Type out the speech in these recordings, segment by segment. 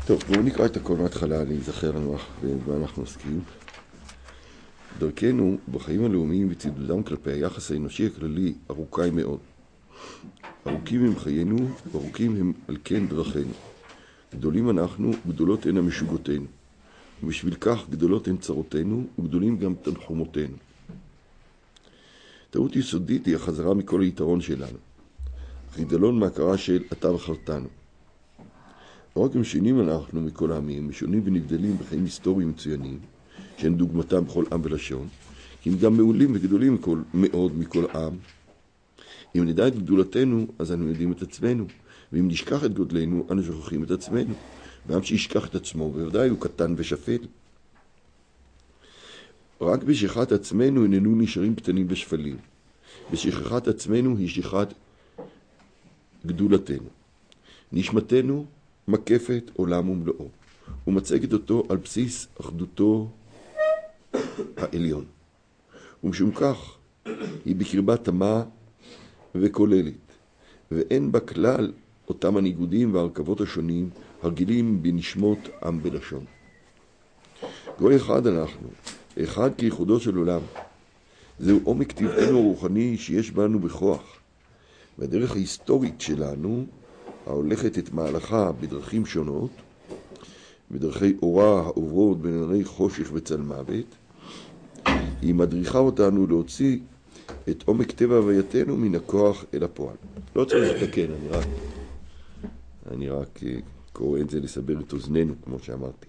טוב, בואו נקרא את הכל מההתחלה, להיזכר לנו במה אנחנו עוסקים. דרכנו בחיים הלאומיים וצידודם כלפי היחס האנושי הכללי ארוכה היא מאוד. ארוכים הם חיינו, וארוכים הם על כן דרכינו. גדולים אנחנו, גדולות הן המשוגותינו. ובשביל כך גדולות הן צרותינו, וגדולים גם תנחומותינו. טעות יסודית היא החזרה מכל היתרון שלנו. חידלון מהכרה של אתה בחרתנו. לא רק משונים אנחנו מכל העמים, משונים ונבדלים בחיים היסטוריים מצוינים, שאין דוגמתם בכל עם ולשון, כי הם גם מעולים וגדולים מאוד מכל עם. אם נדע את גדולתנו, אז אנו יודעים את עצמנו, ואם נשכח את גודלנו, אנו שוכחים את עצמנו. ועם שישכח את עצמו, בוודאי הוא קטן ושפל. רק בשכחת עצמנו איננו נשארים קטנים ושפלים. בשכחת עצמנו היא שכחת גדולתנו. נשמתנו מקפת עולם ומלואו, ומצגת אותו על בסיס אחדותו העליון. ומשום כך היא בקרבה תמה וכוללת, ואין בה כלל אותם הניגודים והרכבות השונים הרגילים בנשמות עם בלשון. גוי אחד אנחנו, אחד כייחודו של עולם. זהו עומק טבענו הרוחני שיש בנו בכוח, והדרך ההיסטורית שלנו, ההולכת את מהלכה בדרכים שונות, בדרכי אורה העוברות בין חושך וצל מוות, היא מדריכה אותנו להוציא את עומק טבע הווייתנו מן הכוח אל הפועל. לא צריך לתקן, אני רק קורא את זה לסבר את אוזננו, כמו שאמרתי.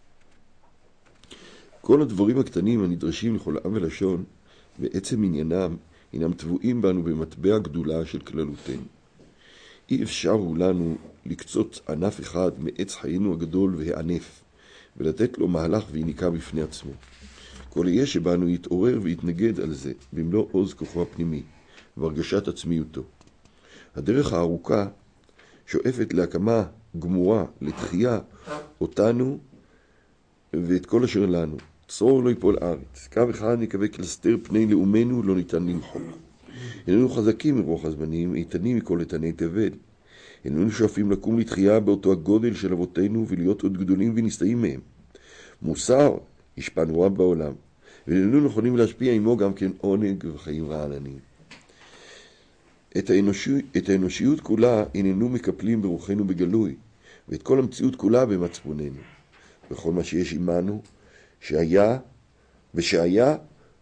כל הדברים הקטנים הנדרשים לכל עם ולשון, בעצם עניינם, הינם טבועים בנו במטבע גדולה של כללותנו. אי אפשר הוא לנו לקצוץ ענף אחד מעץ חיינו הגדול והענף, ולתת לו מהלך ויניקה בפני עצמו. כל יהיה שבנו יתעורר ויתנגד על זה, במלוא עוז כוחו הפנימי, והרגשת עצמיותו. הדרך הארוכה שואפת להקמה גמורה, לתחייה, אותנו ואת כל אשר לנו. צרור לא יפול ארץ. קו אחד נקווה כלסתר פני לאומנו לא ניתן למחוק. איננו חזקים מרוח הזמנים, איתנים מכל איתני תבל. איננו שואפים לקום לתחייה באותו הגודל של אבותינו ולהיות עוד גדולים ונסתאים מהם. מוסר השפענו רב בעולם, ואיננו נכונים להשפיע עמו גם כן עונג וחיים רעננים. את האנושיות כולה איננו מקפלים ברוחנו בגלוי, ואת כל המציאות כולה במצפוננו. וכל מה שיש עמנו, שהיה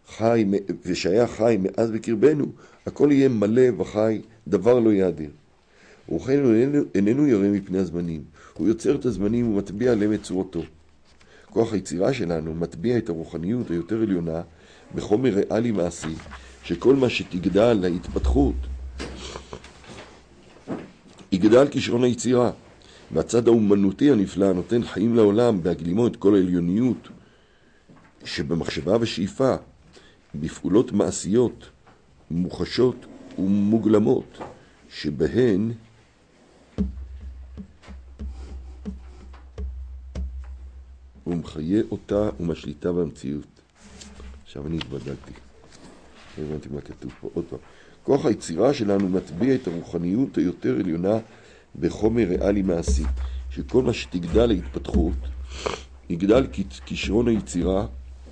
חי מאז בקרבנו, הכל יהיה מלא וחי, דבר לא יעדר. רוחנו איננו ירא מפני הזמנים, הוא יוצר את הזמנים ומטביע עליהם את צורתו. כוח היצירה שלנו מטביע את הרוחניות היותר עליונה בחומר ריאלי מעשי, שכל מה שתגדל להתפתחות יגדל כישרון היצירה, והצד האומנותי הנפלא נותן חיים לעולם בהגלימו את כל העליוניות שבמחשבה ושאיפה, בפעולות מעשיות מוחשות ומוגלמות, שבהן הוא מחיה אותה ומשליטה במציאות. עכשיו אני התבדלתי. לא הבנתי מה כתוב פה. עוד פעם. כוח היצירה שלנו מטביע את הרוחניות היותר עליונה בחומר ריאלי מעשי, שכל מה שתגדל להתפתחות, יגדל כישרון היצירה,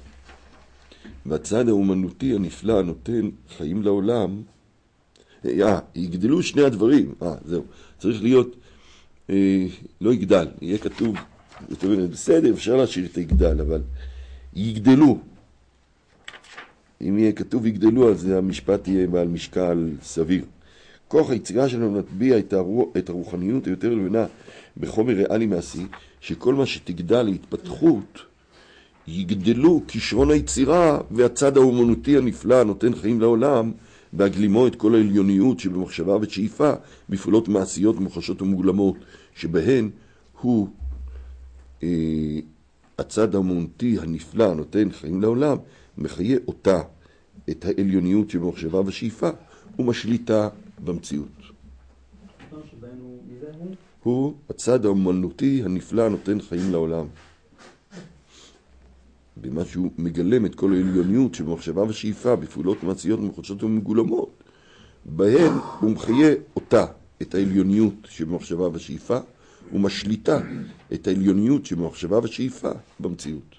והצד האומנותי הנפלא נותן חיים לעולם. יגדלו שני הדברים. זהו. צריך להיות, לא יגדל. יהיה כתוב, זאת אומרת, בסדר, אפשר להשאיר את היגדל, אבל יגדלו. אם יהיה כתוב יגדלו, אז המשפט יהיה בעל משקל סביר. כוח היצירה שלנו מטביע את הרוחניות היותר עליונה בחומר ריאלי מעשי, שכל מה שתגדל להתפתחות, יגדלו כישרון היצירה, והצד האומנותי הנפלא נותן חיים לעולם, בהגלימו את כל העליוניות שבמחשבה ושאיפה, בפעולות מעשיות מוחשות ומוגלמות, שבהן הוא הצד האומנותי הנפלא נותן חיים לעולם, מחיה אותה, את העליוניות שבמחשבה ושאיפה, ומשליטה במציאות. הוא הצד האומנותי הנפלא נותן חיים לעולם. במה שהוא מגלם את כל העליוניות שבמחשבה ושאיפה, בפעולות מעשיות מוחשות ומגולמות, בהן הוא מחיה אותה, את העליוניות שבמחשבה ושאיפה, ומשליטה את העליוניות שבמחשבה ושאיפה במציאות.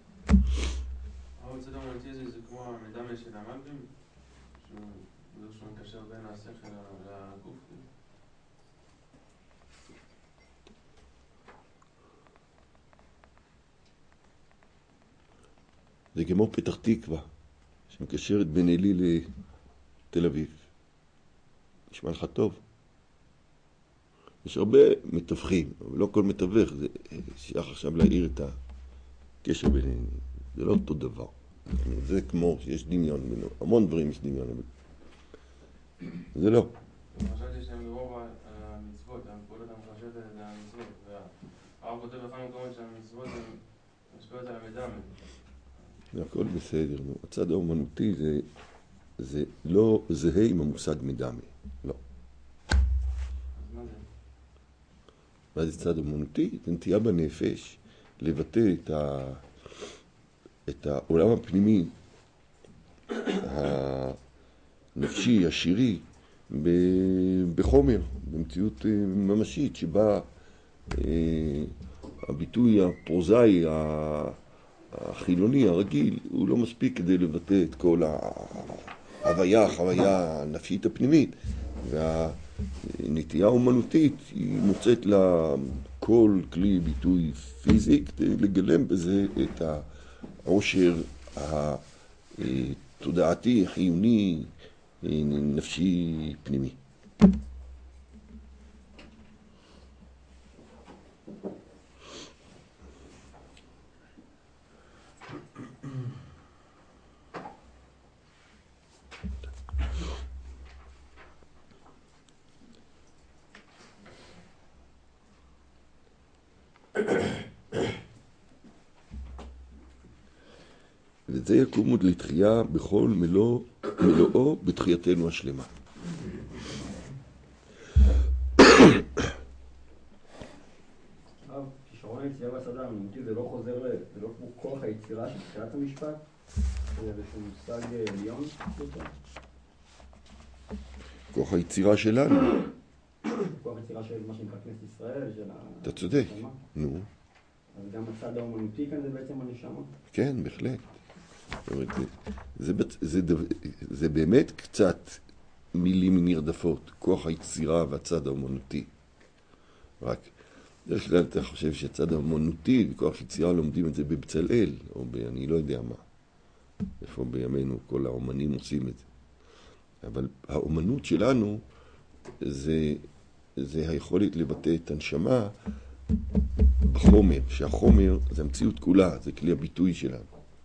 הצד האומנותי זה כמו המדמה של המגבים, שהוא מקשר בין השכל לגוף. זה כמו פתח תקווה, שמקשרת בין אלי לתל אביב. נשמע לך טוב. יש הרבה מתווכים, אבל לא כל מתווך, זה שייך עכשיו להעיר את הקשר ביניהם. זה לא אותו דבר. זה כמו שיש דמיון, המון דברים יש דמיון, אבל זה לא. חשבתי שהם ברוב המצוות, הפעולות המחשבת זה המצוות, והרב כותב בכמה מקומות שהמצוות הן משפיעות על המדמה. זה הכל בסדר, הצד האומנותי זה לא זהה עם המושג מדמה, לא. אז מה זה? מה זה צד אומנותי? זה נטייה בנפש לבטא את העולם הפנימי, הנפשי, השירי, בחומר, במציאות ממשית, שבה הביטוי הפרוזאי, החילוני, הרגיל, הוא לא מספיק כדי לבטא את כל החוויה הנפשית הפנימית. והנטייה האומנותית היא מוצאת לה כל כלי ביטוי פיזי כדי לגלם בזה את העושר התודעתי, חיוני, נפשי פנימי. וזה יקום עוד לתחייה בכל מלואו בתחייתנו השלמה. כישרון היצירה והצד האומנותי זה לא חוזר, זה לא כמו כוח היצירה של תחילת המשפט? זה איזשהו מושג עליון? כוח היצירה שלנו. כוח היצירה של מה שנקרא כנסת ישראל, של אתה צודק, נו. אז גם הצד האומנותי כאן זה בעצם הנשמה? כן, בהחלט. זה באמת קצת מילים נרדפות, כוח היצירה והצד האומנותי. רק, דרך כלל אתה חושב שהצד האומנותי וכוח יצירה לומדים את זה בבצלאל, או אני לא יודע מה. איפה בימינו כל האומנים עושים את זה. אבל האומנות שלנו זה היכולת לבטא את הנשמה בחומר, שהחומר זה המציאות כולה, זה כלי הביטוי שלנו.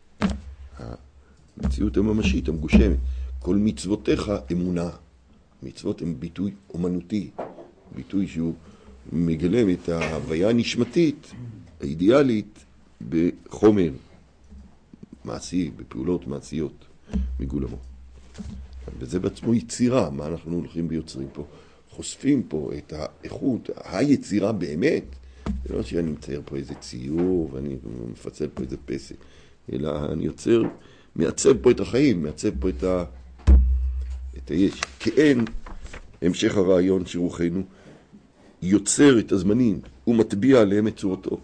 המציאות הממשית, המגושמת. כל מצוותיך אמונה. מצוות הם ביטוי אומנותי, ביטוי שהוא מגלם את ההוויה הנשמתית, האידיאלית, בחומר מעשי, בפעולות מעשיות מגולמות. וזה בעצמו יצירה, מה אנחנו הולכים ויוצרים פה. חושפים פה את האיכות, היצירה באמת. זה לא שאני מצייר פה איזה ציור ואני מפצל פה איזה פסק, אלא אני יוצר, מעצב פה את החיים, מעצב פה את היש. כאין המשך הרעיון שרוחנו יוצר את הזמנים ומטביע עליהם את צורתו.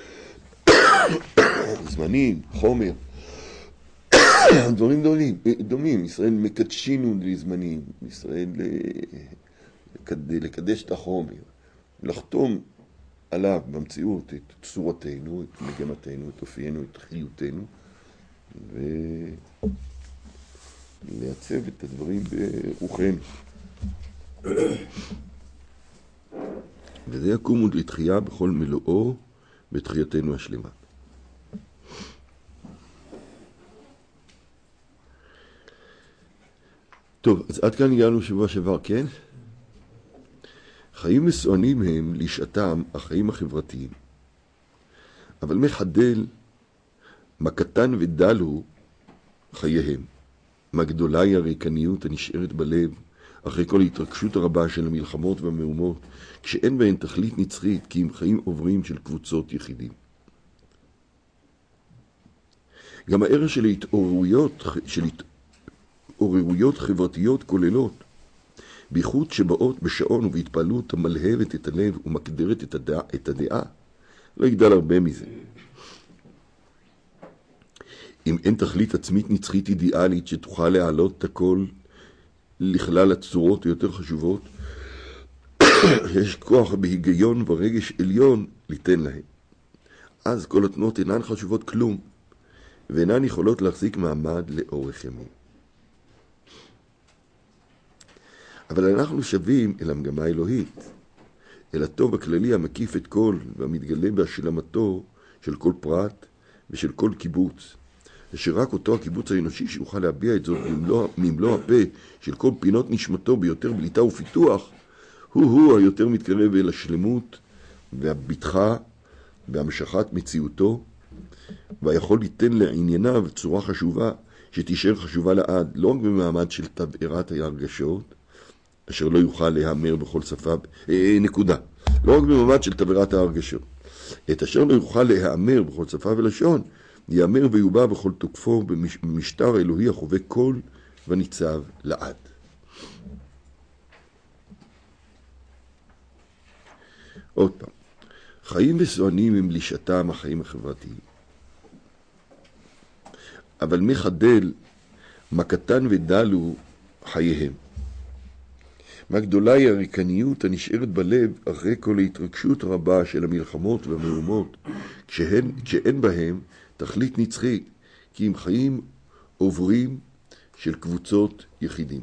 זמנים, חומר, דברים דומים. ישראל מקדשינו לזמנים, ישראל לקדש את החומר, לחתום עליו במציאות את צורתנו, את מגמתנו, את אופיינו, את חיותנו, ולייצב את הדברים ברוחנו. וזה יקום עוד לתחייה בכל מלואו בתחייתנו השלמה. טוב, אז עד כאן הגענו שבוע שעבר, כן? חיים מסוענים הם לשעתם החיים החברתיים, אבל מחדל מה קטן ודל הוא חייהם, מה גדולה היא הריקניות הנשארת בלב אחרי כל ההתרגשות הרבה של המלחמות והמהומות, כשאין בהן תכלית נצחית, כי הם חיים עוברים של קבוצות יחידים. גם הערך של התעוררויות חברתיות כוללות בייחוד שבאות בשעון ובהתפעלות המלהבת את הלב ומקדרת את הדעה, לא יגדל הרבה מזה. אם אין תכלית עצמית נצחית אידיאלית שתוכל להעלות את הכל לכלל הצורות היותר חשובות, יש כוח בהיגיון ורגש עליון ליתן להם. אז כל התנועות אינן חשובות כלום, ואינן יכולות להחזיק מעמד לאורך ימים. אבל אנחנו שווים אל המגמה האלוהית, אל הטוב הכללי המקיף את כל והמתגלה בהשלמתו של כל פרט ושל כל קיבוץ, שרק אותו הקיבוץ האנושי שיוכל להביע את זאת ממלוא הפה של כל פינות נשמתו ביותר בליטה ופיתוח, הוא היותר מתקרב אל השלמות והביטחה והמשכת מציאותו, והיכול ליתן לענייניו צורה חשובה שתישאר חשובה לעד, לא רק במעמד של תבערת ההרגשות, אשר לא יוכל להיאמר בכל שפה, לא רק במעמד של תבערת ההרגשות, את אשר לא יוכל להיאמר בכל שפה ולשון, יאמר ויובע בכל תוקפו במשטר האלוהי החווה כל וניצב לעד. עוד פעם, חיים וסוענים הם לישתם החיים החברתיים. אבל מחדל, מה קטן ודל הוא חייהם. מה גדולה היא הריקניות הנשארת בלב אחרי כל ההתרגשות רבה של המלחמות והמהומות, כשאין בהם תכלית נצחית, כי הם חיים עוברים של קבוצות יחידים.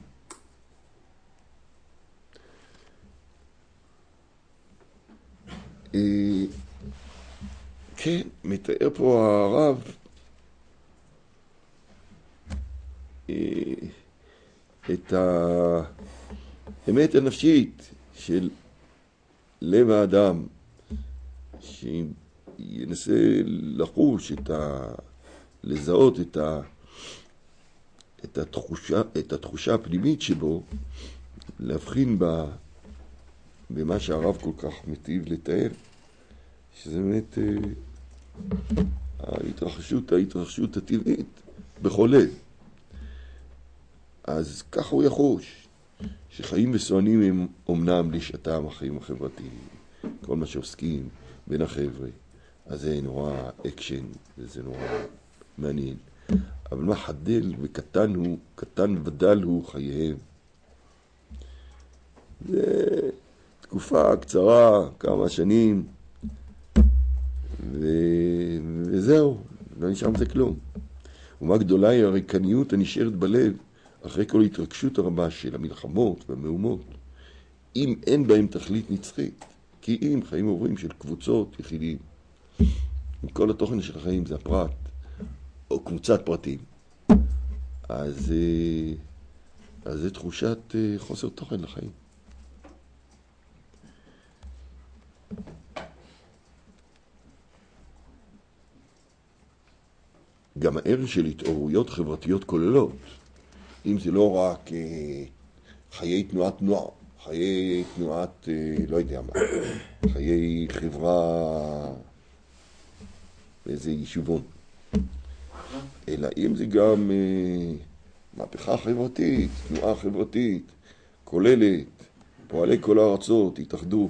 כן, מתאר פה הרב את האמת הנפשית של לב האדם, שינסה לחוש לזהות את התחושה הפנימית שבו, להבחין במה שהרב כל כך מטיב לתאר, שזה באמת ההתרחשות הטבעית בכל לב. אז ככה הוא יחוש, שחיים וסוענים הם אומנם לישתם החיים החברתיים, כל מה שעוסקים בין החבר'ה, אז זה נורא אקשן, זה נורא מעניין. אבל מה חדל וקטן הוא, קטן ודל הוא חייהם. זה תקופה קצרה, כמה שנים, וזהו, לא נשאר מזה כלום. ומה גדולה היא הריקניות הנשארת בלב, אחרי כל התרגשות הרבה של המלחמות והמהומות, אם אין בהם תכלית נצחית, כי אם חיים עוברים של קבוצות יחידים, כל התוכן של החיים זה הפרט, או קבוצת פרטים, אז זה תחושת חוסר תוכן לחיים. גם הערך של התעוררויות חברתיות כוללות, אם זה לא רק חיי תנועת נוער, חיי תנועת, לא יודע מה, חיי חברה באיזה יישובון, אלא אם זה גם מהפכה חברתית, תנועה חברתית, כוללת, פועלי כל הארצות, התאחדו.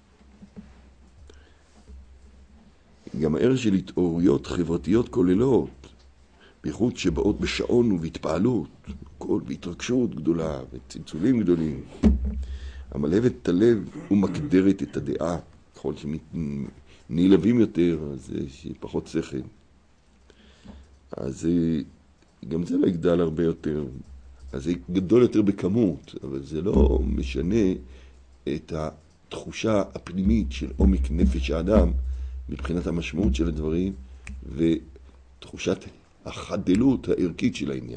גם הערך של התעוררויות חברתיות כוללות, בייחוד שבאות בשעון ובהתפעלות, בהתרגשות גדולה וצלצולים גדולים, המלהבת את הלב ומקדרת את הדעה, ככל שנעלבים יותר, אז יש פחות שכל. אז גם זה לא יגדל הרבה יותר, אז זה גדול יותר בכמות, אבל זה לא משנה את התחושה הפנימית של עומק נפש האדם, מבחינת המשמעות של הדברים, ותחושת החדלות הערכית של העניין.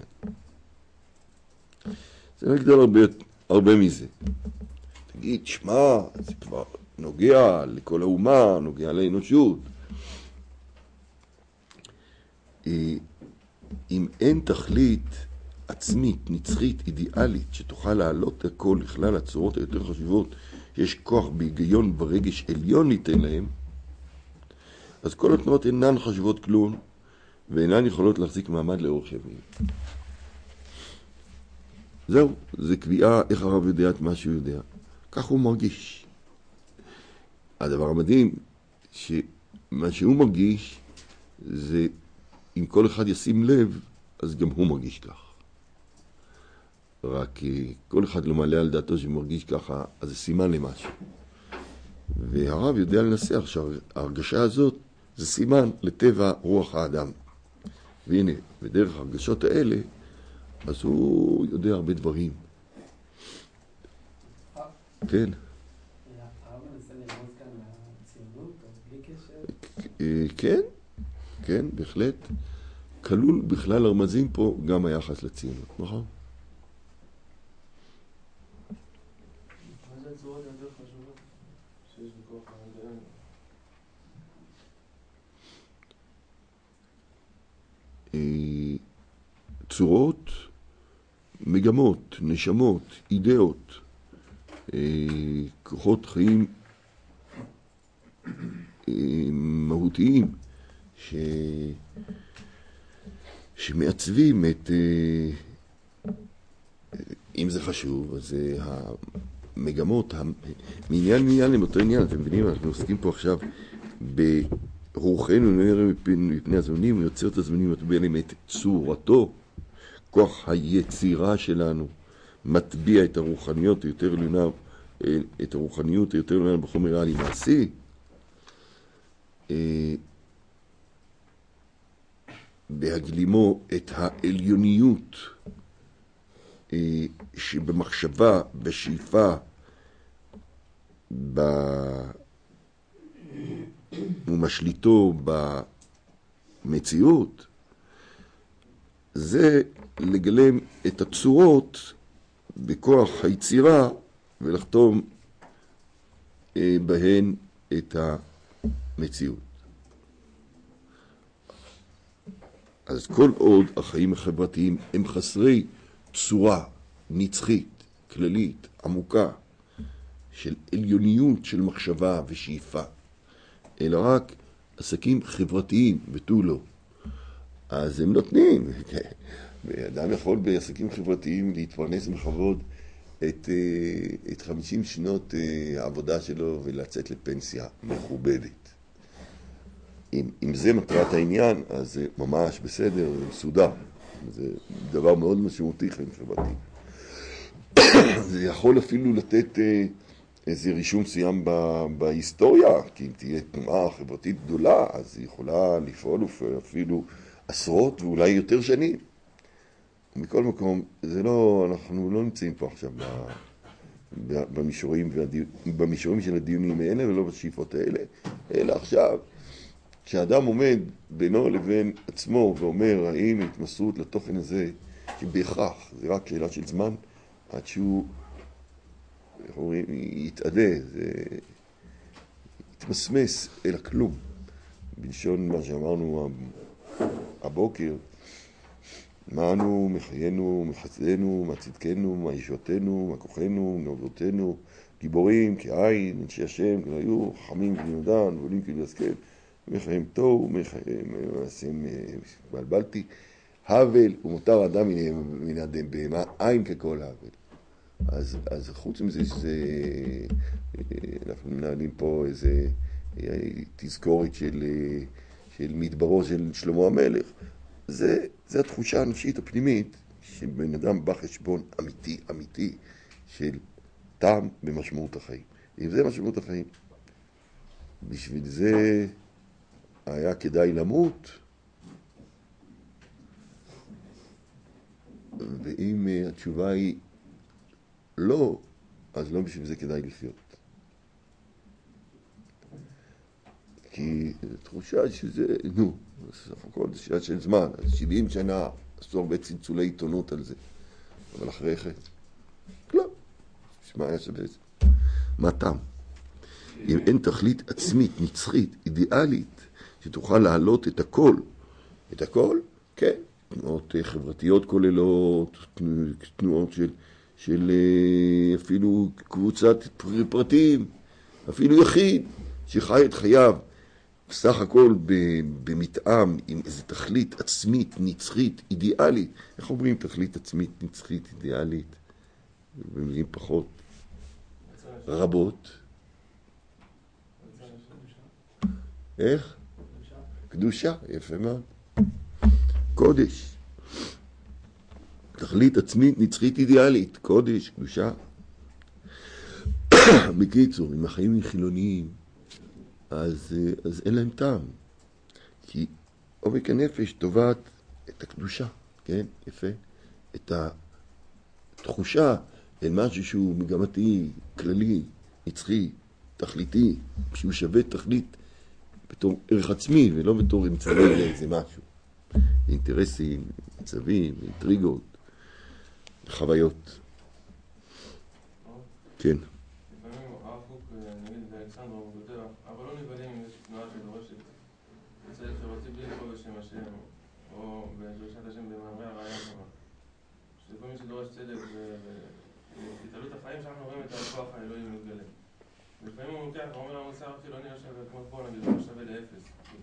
זה לא יגדל הרבה מזה. תגיד, שמע, זה כבר נוגע לכל האומה, נוגע לאנושות. אם אין תכלית עצמית, נצחית, אידיאלית, שתוכל להעלות הכל לכלל הצורות היותר חשובות, יש כוח בהיגיון ברגש עליון ניתן להם, אז כל התנועות אינן חשובות כלום, ואינן יכולות להחזיק מעמד לאורך ימים. זהו, זה קביעה איך הרב יודע את מה שהוא יודע. כך הוא מרגיש. הדבר המדהים, שמה שהוא מרגיש, זה אם כל אחד ישים לב, אז גם הוא מרגיש כך. רק כל אחד לא מעלה על דעתו שמרגיש ככה, אז זה סימן למשהו. והרב יודע לנסח שההרגשה הזאת זה סימן לטבע רוח האדם. והנה, בדרך הרגשות האלה, אז הוא יודע הרבה דברים. כן. הרב מנסה לרמוז כאן לציונות, או בלי קשר? כן, כן, בהחלט. כלול בכלל הרמזים פה גם היחס לציונות, נכון? מה זה הצורות היותר חשובות שיש בכוח המדען? צורות, מגמות, נשמות, אידאות, כוחות חיים מהותיים שמעצבים את, אם זה חשוב, אז המגמות, מעניין לעניין הם אותו עניין, אתם מבינים, אנחנו עוסקים פה עכשיו ברוחנו נראה מפני הזמנים, הוא יוצר את הזמנים, מטביע להם את צורתו, כוח היצירה שלנו, מטביע את הרוחניות היותר עליונה, את הרוחניות היותר עליונה בחומר ריאלי מעשי, בהגלימו את העליוניות שבמחשבה, בשאיפה, ומשליטו במציאות, זה לגלם את הצורות בכוח היצירה ולחתום בהן את המציאות. אז כל עוד החיים החברתיים הם חסרי צורה נצחית, כללית, עמוקה, של עליוניות של מחשבה ושאיפה, אלא רק עסקים חברתיים ותו לא. אז הם נותנים. אדם יכול בעסקים חברתיים להתפרנס בכבוד את 50 שנות העבודה שלו ולצאת לפנסיה מכובדת. אם זה מטרת העניין, אז זה ממש בסדר, זה מסודר. זה דבר מאוד משמעותי חיים חברתיים. זה יכול אפילו לתת איזה רישום מסוים בהיסטוריה, כי אם תהיה תנועה חברתית גדולה, אז היא יכולה לפעול אפילו עשרות ואולי יותר שנים. מכל מקום, זה לא, אנחנו לא נמצאים פה עכשיו במישורים של הדיונים האלה ולא בשאיפות האלה, אלא עכשיו, כשאדם עומד בינו לבין עצמו ואומר האם התמסרות לתוכן הזה, שבהכרח זה רק שאלה של זמן, עד שהוא יתעדה, זה יתמסמס אל הכלום. בלשון מה שאמרנו הבוקר, מענו, מחיינו, מחסדנו, מצדקנו, מהישועתנו, מהכוחנו, מעבודתנו, גיבורים, כעין, אנשי השם, כהיו, חכמים כבנודן, ועולים כבהסכם, מחיים תוהו, מעשים בלבלתי, הבל ומותר אדם מן האדם בהמה, עין ככל הבל. אז חוץ מזה שזה, אנחנו מנהלים פה איזה תזכורת של מדברו של שלמה המלך. זה התחושה הנפשית הפנימית שבן אדם בא חשבון אמיתי של טעם במשמעות החיים. אם זה משמעות החיים, בשביל זה היה כדאי למות, ואם התשובה היא לא, אז לא בשביל זה כדאי לחיות. כי תחושה שזה, סך הכל זה שאלה של זמן, 70 שנה עשו הרבה צלצולי עיתונות על זה, אבל אחרי כן, לא, מה היה שווה זה? מה טעם? אם אין תכלית עצמית, נצחית, אידיאלית, שתוכל להעלות את הכל, כן, תנועות חברתיות כוללות, תנועות של אפילו קבוצת פרטים, אפילו יחיד שחי את חייו בסך הכל במתאם עם איזו תכלית עצמית, נצחית, אידיאלית. איך אומרים תכלית עצמית, נצחית, אידיאלית? במילים פחות רבות. איך? קדושה, יפה מאוד. קודש. תכלית עצמית, נצחית, אידיאלית. קודש, קדושה. בקיצור, אם החיים הם חילוניים, אז אין להם טעם. כי עומק הנפש תובעת את הקדושה, כן? יפה. את התחושה אל משהו שהוא מגמתי, כללי, נצחי, תכליתי, שהוא שווה תכלית בתור ערך עצמי ולא בתור אמצעי לאיזה משהו. אינטרסים, מצבים, אינטריגות, חוויות. כן. לפעמים הרב קוק, נגיד באלכסנדר, הוא כותב, אבל לא נבהלים אם יש תנועה שדורשת צדק חברתי בלי לקרוא בשם השם, או בדרישת השם במאמרי הרעיון כמה. שכל מי שדורש צדק ובהתעלות החיים שאנחנו רואים את הכוח האלוהי מתגלה. לפעמים הוא לוקח, הוא אומר לנו, שר חילוני לא שווה כמו פה, נגיד, לא שווה לאפס.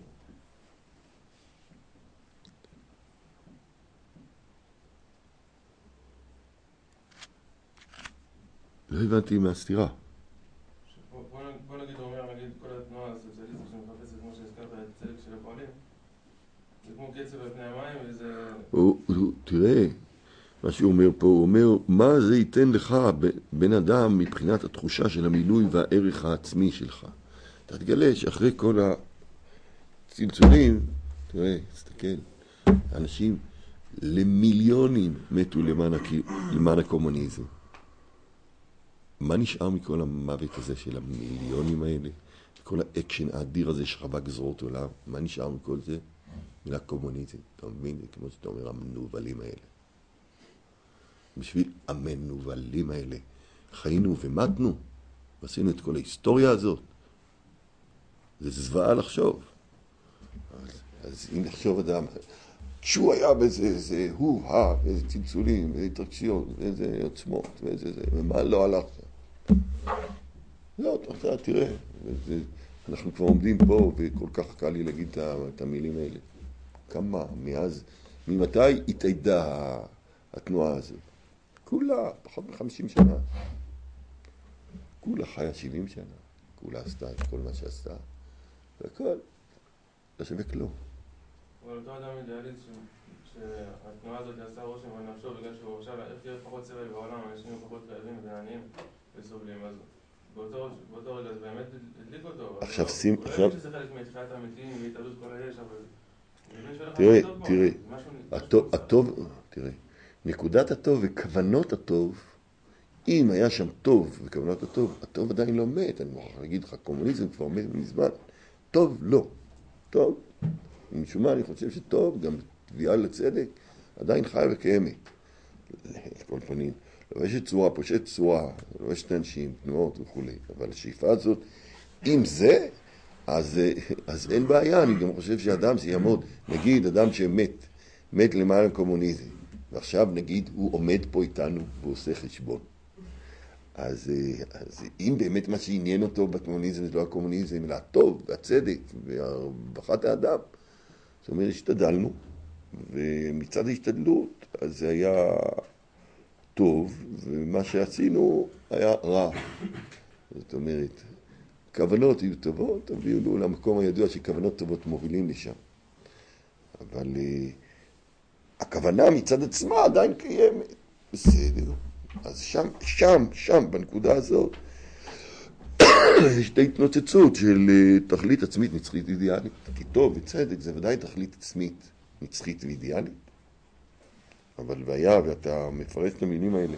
לא הבנתי מהסתירה. בוא נגיד, הוא אומר, נגיד, כל התנועה הסוציאליסטית שמחפשת, כמו שהזכרת, את צדק של הפועלים, זה כמו קצב על פני המים, וזה... תראה, מה שהוא אומר פה, הוא אומר, מה זה ייתן לך, בן אדם, מבחינת התחושה של המילוי והערך העצמי שלך? אתה תגלה שאחרי כל הצלצולים, תראה, תסתכל, אנשים למיליונים מתו למען הקומוניזם. מה נשאר מכל המוות הזה של המיליונים האלה? כל האקשן האדיר הזה שחווה גזרות עולם, מה נשאר מכל זה? מילה קומוניזם, אתה מבין? זה כמו שאתה אומר, המנובלים האלה. בשביל המנובלים האלה חיינו ומתנו, ועשינו את כל ההיסטוריה הזאת. זה זוועה לחשוב. אז אם לחשוב אדם, כשהוא היה באיזה הוא, איזה צלצולים, איזה התרגשיות, איזה עוצמות, ומה לא הלך. לא, תראה, אנחנו כבר עומדים פה, וכל כך קל לי להגיד את המילים האלה. כמה, ממתי התאיידה התנועה הזאת? כולה, פחות מ-50 שנה. כולה חיה 70 שנה. כולה עשתה את כל מה שעשתה. והכל, לא שווה כלום. אבל אותו אדם אידיאליסט שהתנועה הזאת עשה רושם על נפשו בגלל שהוא חשב איך יהיה פחות סבל בעולם, אנשים פחות רעבים ועניים וסובלים. אז באותו רגע זה באמת הדליק אותו. עכשיו שים... הוא לא יודע שזה חלק מתחיית האמיתיים והתעלות כל היש, אבל... תראה, נקודת הטוב וכוונות הטוב, אם היה שם טוב וכוונות הטוב, הטוב עדיין לא מת. אני מוכרח להגיד לך, קומוניזם כבר מת מזמן. טוב לא. טוב. משום מה אני חושב שטוב, גם תביעה לצדק, עדיין חיה וקיימת. לכל פנים, לובשת צורה, פושט צורה, לובשת אנשים, תנועות וכו'. אבל השאיפה הזאת, אם זה, אז אין בעיה. אני גם חושב שאדם שיעמוד, נגיד אדם שמת למען הקומוניזם, ועכשיו נגיד הוא עומד פה איתנו ועושה חשבון. אז אם באמת מה שעניין אותו בקומוניזם זה לא הקומוניזם, אלא הטוב והצדק והרווחת האדם, זאת אומרת, השתדלנו, ומצד ההשתדלות, אז זה היה טוב, ומה שעשינו היה רע. זאת אומרת, כוונות יהיו טובות, הביאו למקום הידוע שכוונות טובות מובילים לשם. אבל הכוונה מצד עצמה עדיין קיימת. בסדר. אז שם, בנקודה הזאת, יש את ההתנוצצות של תכלית עצמית נצחית ואידיאלית. כי טוב וצדק זה ודאי תכלית עצמית נצחית ואידיאלית. אבל והיה, ואתה מפרש את המילים האלה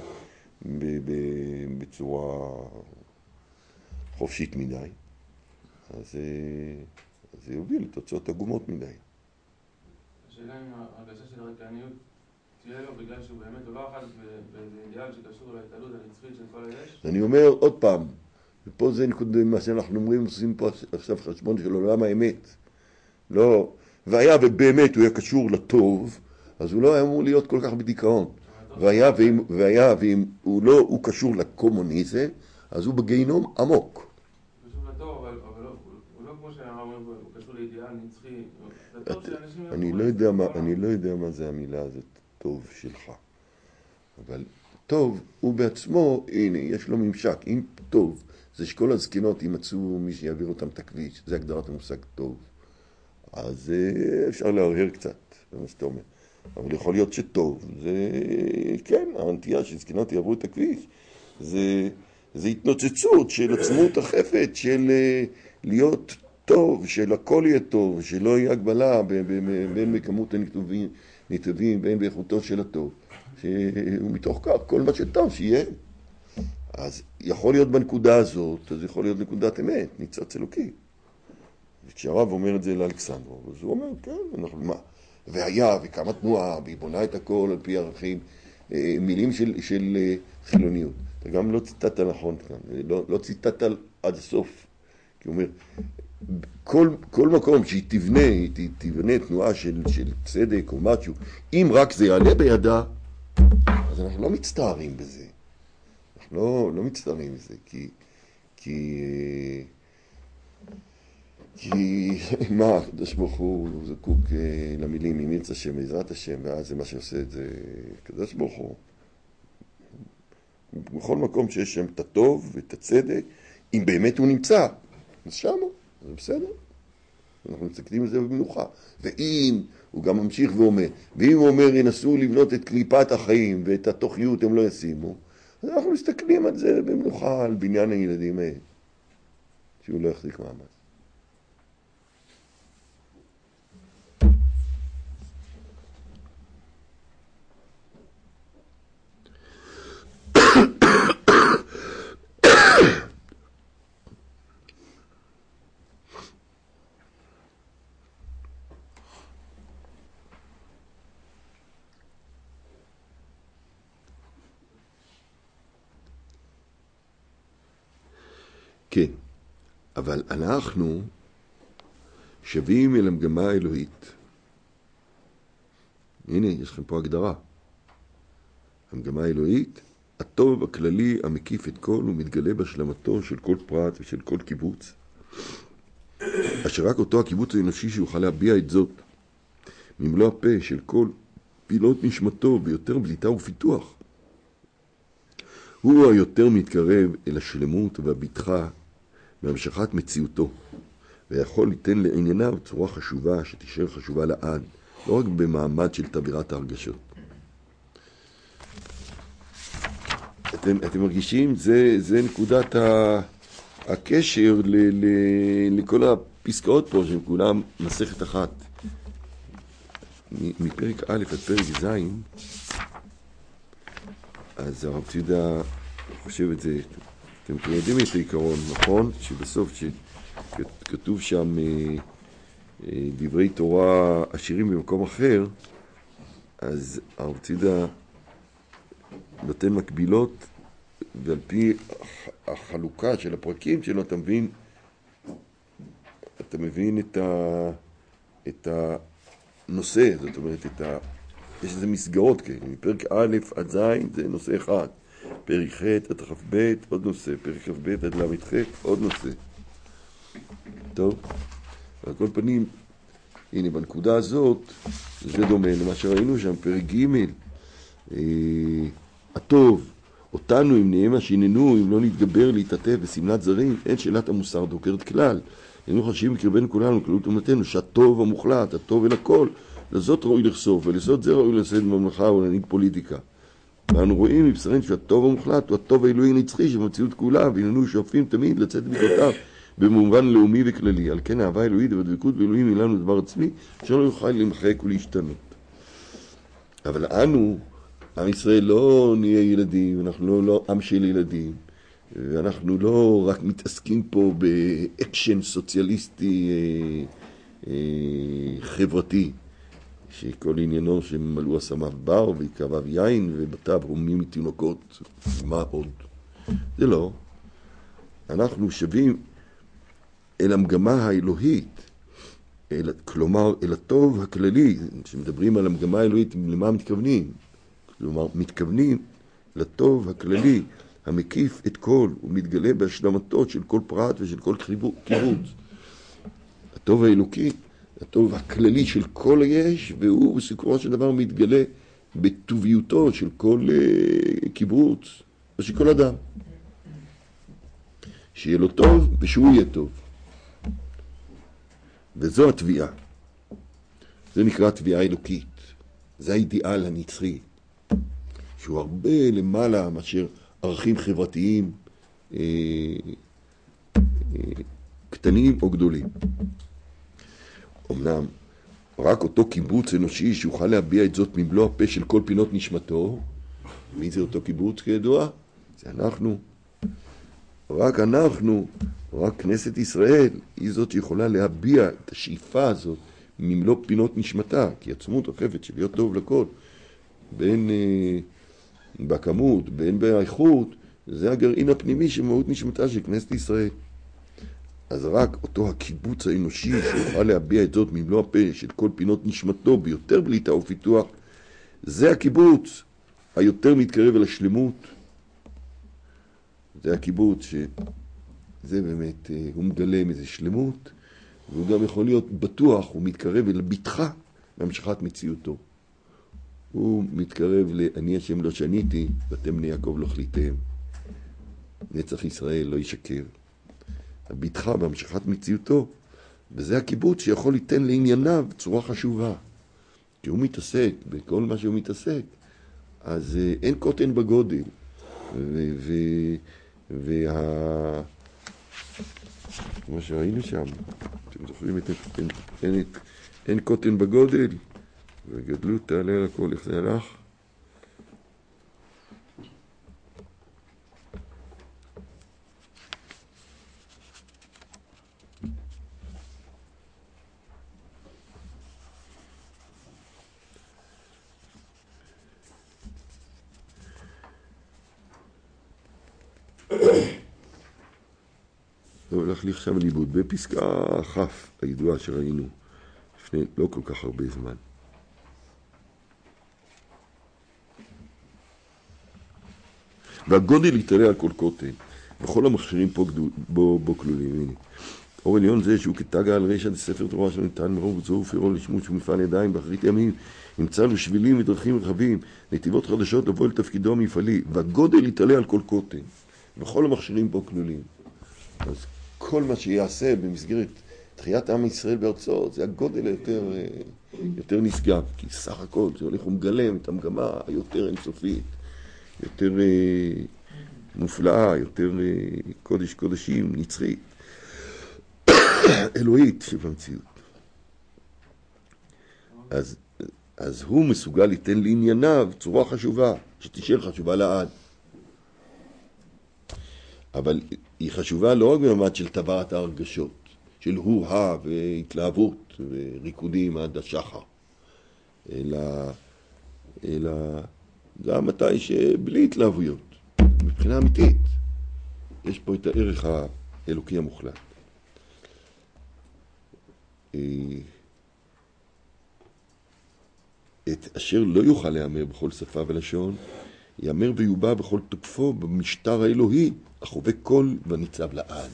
בצורה חופשית מדי, אז זה יוביל לתוצאות עגומות מדי. השאלה אם ההרגשה של הרקעניות תהיה לו בגלל שהוא באמת הוא לא אכל באיזה אידיאל שקשור להתעלות הנצחית של כל היש? אני אומר עוד פעם, ופה זה נקודה מה שאנחנו אומרים, עושים פה עכשיו חשבון של עולם האמת. לא, והיה ובאמת הוא היה קשור לטוב, אז הוא לא היה אמור להיות כל כך בדיכאון. והיה ואם הוא קשור לקומוניזם, אז הוא בגיהינום עמוק. קשור לטוב, אבל הוא לא כמו שהרב אומר, הוא קשור לאידיאל נצחי. זה טוב שאנשים... אני לא יודע מה זה המילה הזאת, טוב שלך. אבל טוב, הוא בעצמו, הנה, יש לו ממשק. אם טוב, זה שכל הזקנות ימצאו מי שיעביר אותם את הכביש. זה הגדרת המושג טוב. אז אפשר להרהר קצת, זה מה שאתה אומר. אבל יכול להיות שטוב, זה, כן, הנטייה שזקנות יעברו את הכביש. זה התנוצצות של עצמות החפת, של להיות טוב, של הכל יהיה טוב, שלא יהיה הגבלה בין בכמות הנתבים, בין באיכותו של הטוב. ומתוך כך, כל מה שטוב שיהיה. אז יכול להיות בנקודה הזאת, אז יכול להיות נקודת אמת, ניצוץ אלוקי. וכשהרב אומר את זה לאלכסנדרו, אז הוא אומר, כן, אנחנו מה? והיה, וכמה תנועה, והיא בונה את הכל על פי ערכים, מילים של חילוניות. אתה גם לא ציטטת נכון כאן, לא ציטטת עד הסוף. כי הוא אומר, כל מקום שהיא תבנה תנועה של צדק או משהו, אם רק זה יעלה בידה, אז אנחנו לא מצטערים בזה. אנחנו לא מצטערים בזה, כי מה, הקדוש ברוך הוא זקוק למילים, אם ירצה השם, בעזרת השם, ואז זה מה שעושה את זה, הקדוש ברוך הוא. בכל מקום שיש שם את הטוב ואת הצדק, אם באמת הוא נמצא, אז שמה, זה בסדר. אנחנו מסתכלים על זה במנוחה. ואם הוא גם ממשיך ואומר, ואם הוא אומר, ינסו לבנות את קליפת החיים ואת התוכיות הם לא ישימו, אז אנחנו מסתכלים על זה במנוחה, על בניין הילדים האלה, שהוא לא יחזיק מעמד. כן, אבל אנחנו שווים אל המגמה האלוהית. הנה, יש לכם פה הגדרה. המגמה האלוהית, הטוב הכללי המקיף את כל ומתגלה בהשלמתו של כל פרט ושל כל קיבוץ. אשר רק אותו הקיבוץ האנושי שיוכל להביע את זאת ממלוא הפה של כל פעילות נשמתו ביותר בליטה ופיתוח. הוא היותר מתקרב אל השלמות והביטחה בהמשכת מציאותו, ויכול ליתן לענייניו צורה חשובה שתישאר חשובה לעד, לא רק במעמד של תבירת ההרגשות. אתם מרגישים? זה נקודת הקשר לכל הפסקאות פה, שהן כולם מסכת אחת. מפרק א' עד פרק ז', אז הרב ציודה חושב את זה, אתם יודעים את העיקרון, נכון? שבסוף שכתוב שם דברי תורה עשירים במקום אחר, אז הרב ציודה נותן מקבילות, ועל פי החלוקה של הפרקים שלו, אתה מבין את הנושא, זאת אומרת, יש איזה מסגרות כאלה, מפרק א' עד ז' זה נושא אחד, פרק ח' עד כ"ב עוד נושא, פרק כ"ב עד ל"ח עוד נושא. טוב, על כל פנים, הנה בנקודה הזאת, זה דומה למה שראינו שם, פרק ג', הטוב, אותנו אם נהיה מה שיננו, אם לא נתגבר להתעטף בסמלת זרים, אין שאלת המוסר דוקרת כלל. היינו חשים בקרבנו כולנו, כללות אומתנו, שהטוב המוחלט, הטוב אל הכל, לזאת ראוי לחשוף, ולזאת זה ראוי לשאת בממלכה ולהנהיג פוליטיקה. ואנו רואים מבשרנו שהטוב המוחלט הוא הטוב האלוהי הנצחי שבמציאות כולה, והננו שואפים תמיד לצאת בקרותיו במובן לאומי וכללי. על כן האהבה האלוהית והדבקות באלוהים היא לנו דבר עצמי, שלא יוכל למחק ולהשתנות. אבל אנו, עם ישראל, לא נהיה ילדים, אנחנו לא עם של ילדים, ואנחנו לא רק מתעסקים פה באקשן סוציאליסטי חברתי, שכל עניינו שמלאו אסמיו בר ויקביו יין ובתיו הומים מתינוקות, מה עוד? זה לא. אנחנו שווים אל המגמה האלוהית, כלומר אל הטוב הכללי. כשמדברים על המגמה האלוהית, למה מתכוונים? כלומר, מתכוונים לטוב הכללי המקיף את כל ומתגלה בהשלמתו של כל פרט ושל כל קיבוץ. הטוב האלוקי, הטוב הכללי של כל היש, והוא בסיכומו של דבר מתגלה בטוביותו של כל קיבוץ ושל כל אדם. שיהיה לו טוב ושהוא יהיה טוב. וזו התביעה. זה נקרא תביעה אלוקית. זה האידיאל הנצחי, שהוא הרבה למעלה מאשר ערכים חברתיים קטנים או גדולים. אמנם רק אותו קיבוץ אנושי שיוכל להביע את זאת ממלוא הפה של כל פינות נשמתו. מי זה אותו קיבוץ כידוע? זה אנחנו. רק אנחנו, רק כנסת ישראל, היא זאת שיכולה להביע את השאיפה הזאת ממלוא פינות נשמתה, כי עצמות החפץ של להיות טוב לכל, בין בכמות, בין באיכות, זה הגרעין הפנימי של מהות נשמתה של כנסת ישראל. אז רק אותו הקיבוץ האנושי שיוכל להביע את זאת ממלוא הפה של כל פינות נשמתו ביותר בליטה ופיתוח, זה הקיבוץ היותר מתקרב אל השלמות. זה הקיבוץ שזה באמת, הוא מגלה איזה שלמות, והוא גם יכול להיות בטוח, הוא מתקרב אל ביטחה בהמשכת מציאותו. הוא מתקרב אני השם לא שניתי, ואתם בני יעקב לא חליתם. נצח ישראל לא ישקר. הביטחה בהמשכת מציאותו, וזה הקיבוץ שיכול ליתן לענייניו צורה חשובה. כי הוא מתעסק בכל מה שהוא מתעסק, אז אין קוטן בגודל. כמו שראינו שם, אתם זוכרים אין קוטן בגודל, וגדלות תעלה על הכל. איך זה הלך? זה הולך לי עכשיו לאיבוד בפסקה כף הידועה שראינו לפני לא כל כך הרבה זמן. והגודל יתעלה על כל קוטן, וכל המכשירים פה בו כלולים. הנה, אור עליון זה שהוא כתגה על רשע ספר תורה שלו ניתן מרוב וצור ופירו לשמוש ומפעל ידיים באחרית ימים, נמצא לו שבילים ודרכים רחבים, נתיבות חדשות לבוא לתפקידו המפעלי, והגודל יתעלה על כל קוטן, וכל המכשירים פה כלולים. אז כל מה שיעשה במסגרת תחיית עם ישראל בארצו, זה הגודל יותר נשגב, כי סך הכל זה הולך ומגלם את המגמה היותר אינסופית, יותר מופלאה, יותר קודש קודשים, נצחית, אלוהית שבמציאות. אז הוא מסוגל ליתן לענייניו צורה חשובה, שתישאר חשובה לעד. אבל היא חשובה לא רק במעמד של טבעת ההרגשות, של הוה והתלהבות וריקודים עד השחר, אלא גם מתי שבלי התלהבויות, מבחינה אמיתית, יש פה את הערך האלוקי המוחלט. את אשר לא יוכל להיאמר בכל שפה ולשון, יאמר ויובע בכל תוקפו במשטר האלוהי, החווה קול וניצב לעד.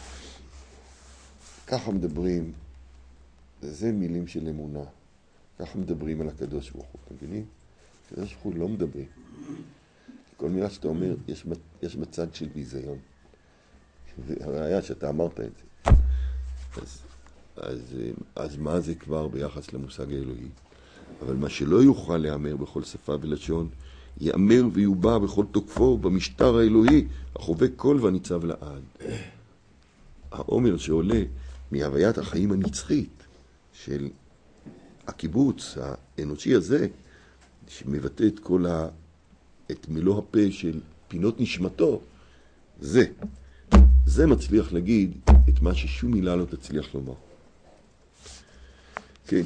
ככה מדברים, זה מילים של אמונה, ככה מדברים על הקדוש ברוך הוא, אתם מבינים? הקדוש ברוך הוא לא מדברים. כל מילה שאתה אומר, יש בצד של ביזיון. והראיה שאתה אמרת את זה. אז מה זה כבר ביחס למושג האלוהי? אבל מה שלא יוכל להיאמר בכל שפה ולשון, יאמר ויובע בכל תוקפו במשטר האלוהי, החווה קול וניצב לעד. העומר שעולה מהוויית החיים הנצחית של הקיבוץ האנושי הזה, שמבטא את מלוא הפה של פינות נשמתו, זה מצליח להגיד את מה ששום מילה לא תצליח לומר. כן.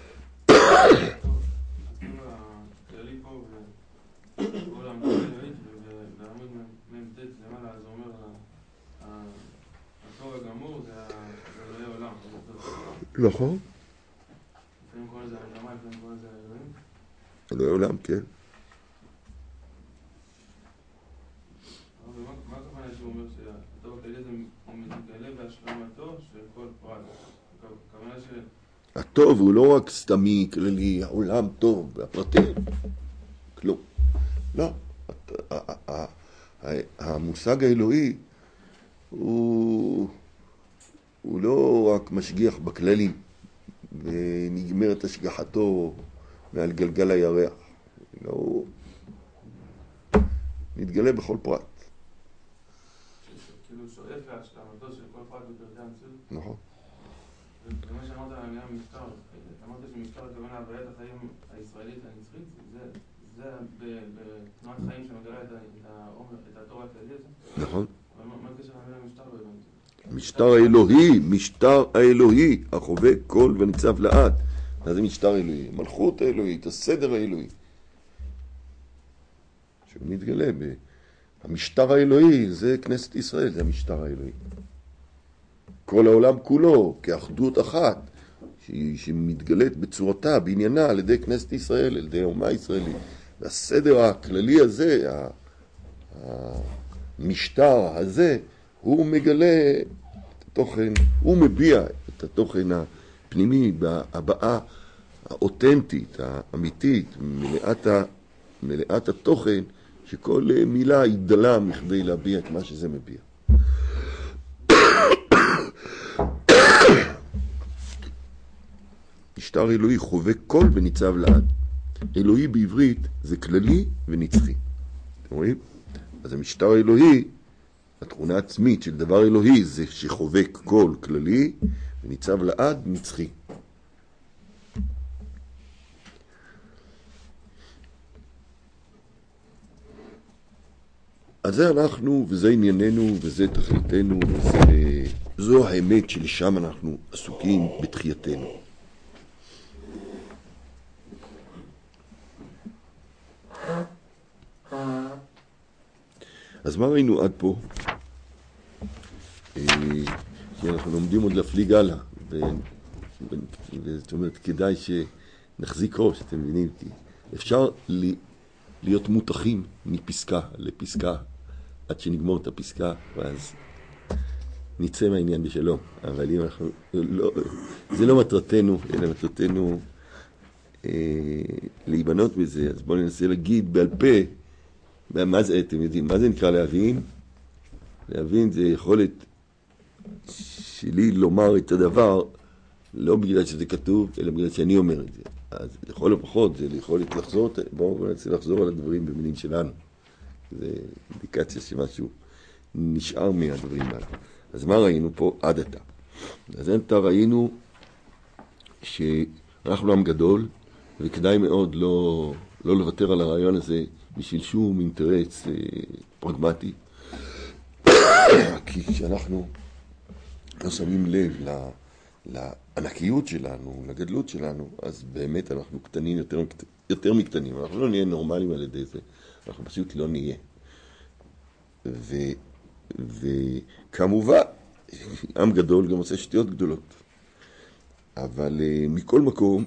נכון. לפעמים כל זה הנגמה, לפעמים כל זה האלוהים. אלוהי עולם, כן. אבל מה הכוונה שהוא אומר שהטוב הכללי זה מתגלה בהשלמתו של כל פרט? הכוונה הטוב הוא לא רק סתמי, כללי, העולם טוב, הפרטים, כלום. לא. המושג האלוהי הוא לא רק משגיח בכללים, ונגמרת השגחתו מעל גלגל הירח. לא, הוא מתגלה בכל פרט. כאילו שואף להשלמתו של כל פרט בפרטי המציאות. נכון. ומה שאמרת על המילה משטר, אמרת שמשטר הכוונה הוויית החיים הישראלית הנצחית, זה בתנועת חיים שמגלה את התור הכללי הזה? נכון. אבל מה הקשר למילה משטר באמת? משטר האלוהי, משטר האלוהי, החובק כל וניצב לעד. מה זה משטר האלוהי? מלכות האלוהית, הסדר האלוהי. שהוא מתגלה המשטר האלוהי, זה כנסת ישראל, זה המשטר האלוהי. כל העולם כולו, כאחדות אחת, שמתגלית בצורתה, בעניינה, על ידי כנסת ישראל, על ידי האומה הישראלית. והסדר הכללי הזה, המשטר הזה, הוא מגלה את התוכן, הוא מביע את התוכן הפנימי בהבעה האותנטית, האמיתית, מלאת התוכן, שכל מילה היא דלה מכדי להביע את מה שזה מביע. משטר אלוהי חובק קול וניצב לעד. אלוהי בעברית זה כללי ונצחי. אתם רואים? אז המשטר האלוהי, התכונה העצמית של דבר אלוהי, זה שחובק קול כללי וניצב לעד נצחי. אז זה אנחנו, וזה ענייננו, וזה תכליתנו, וזו האמת שלשם אנחנו עסוקים בתחייתנו. אז מה ראינו עד פה? כי אנחנו לומדים עוד להפליג הלאה, זאת אומרת, כדאי שנחזיק ראש, אתם מבינים? כי אפשר להיות מותחים מפסקה לפסקה, עד שנגמור את הפסקה, ואז נצא מהעניין בשלום. אבל אם אנחנו, זה לא מטרתנו, אלא מטרתנו להיבנות בזה. אז בואו ננסה להגיד בעל פה, מה זה, אתם יודעים, מה זה נקרא להבין? להבין זה יכולת שלי לומר את הדבר, לא בגלל שזה כתוב, אלא בגלל שאני אומר את זה. אז לכל הפחות זה יכולת לחזור, בואו ננסה לחזור על הדברים במילים שלנו. זה אינדיקציה שמשהו נשאר מהדברים האלה. אז מה ראינו פה עד עתה? אז עד עתה ראינו שאנחנו עם גדול, וכדאי מאוד לא לוותר על הרעיון הזה בשביל שום אינטרס פרגמטי. כי כשאנחנו לא שמים לב לענקיות שלנו, לגדלות שלנו, אז באמת אנחנו קטנים יותר מקטנים. אנחנו לא נהיה נורמליים על ידי זה. אנחנו פשוט לא נהיה. וכמובן, עם גדול גם עושה שטויות גדולות. אבל מכל מקום,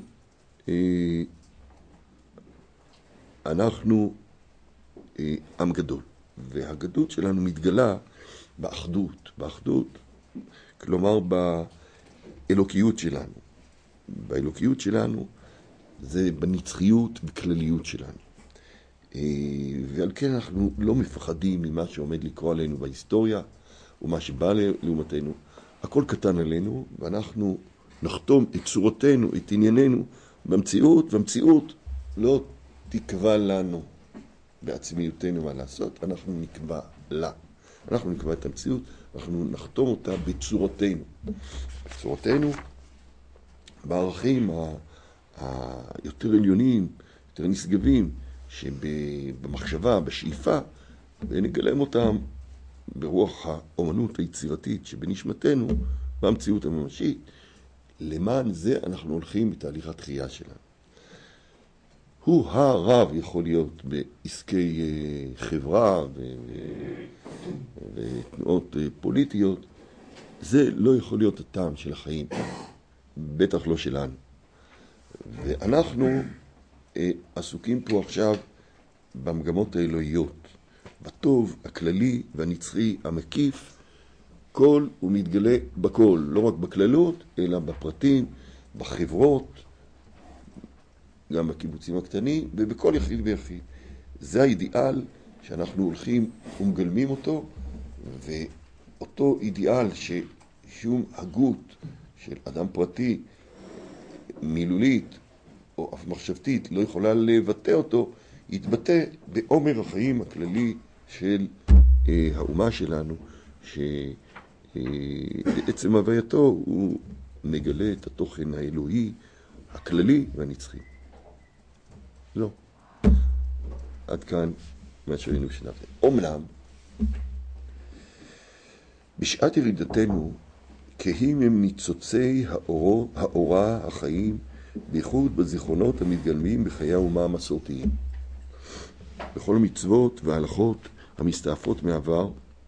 אנחנו עם גדול. והגדלות שלנו מתגלה באחדות, כלומר באלוקיות שלנו. באלוקיות שלנו זה בנצחיות, בכלליות שלנו. ועל כן אנחנו לא מפחדים ממה שעומד לקרוא עלינו בהיסטוריה, ומה שבא לעומתנו. הכל קטן עלינו, ואנחנו נחתום את צורתנו, את ענייננו, במציאות, והמציאות לא תקבע לנו בעצמיותנו מה לעשות, אנחנו נקבע לה. אנחנו נקבע את המציאות, אנחנו נחתום אותה בצורתנו. בצורתנו, בערכים היותר עליונים, יותר נשגבים, שבמחשבה, בשאיפה, ונגלם אותם ברוח האומנות היצירתית שבנשמתנו, במציאות הממשית. למען זה אנחנו הולכים בתהליך התחייה שלנו. הוא הרב יכול להיות בעסקי חברה ותנועות פוליטיות. זה לא יכול להיות הטעם של החיים, בטח לא שלנו. ואנחנו עסוקים פה עכשיו במגמות האלוהיות, בטוב, הכללי והנצחי, המקיף, כל הוא מתגלה בכל, לא רק בכללות, אלא בפרטים, בחברות, גם בקיבוצים הקטנים, ובכל יחיד ויחיד. זה האידיאל שאנחנו הולכים ומגלמים אותו, ואותו אידיאל ששום הגות של אדם פרטי, מילולית או אף מחשבתית, לא יכולה לבטא אותו, יתבטא בעומר החיים הכללי של האומה שלנו, שבעצם הווייתו הוא מגלה את התוכן האלוהי, הכללי והנצחי. לא. עד כאן מה שראינו בשנת. אומנם, בשעת ירידתנו, כהים הם ניצוצי האורה החיים, בייחוד בזיכרונות המתגלמים בחיי האומה המסורתיים. בכל המצוות וההלכות המסתעפות מעבר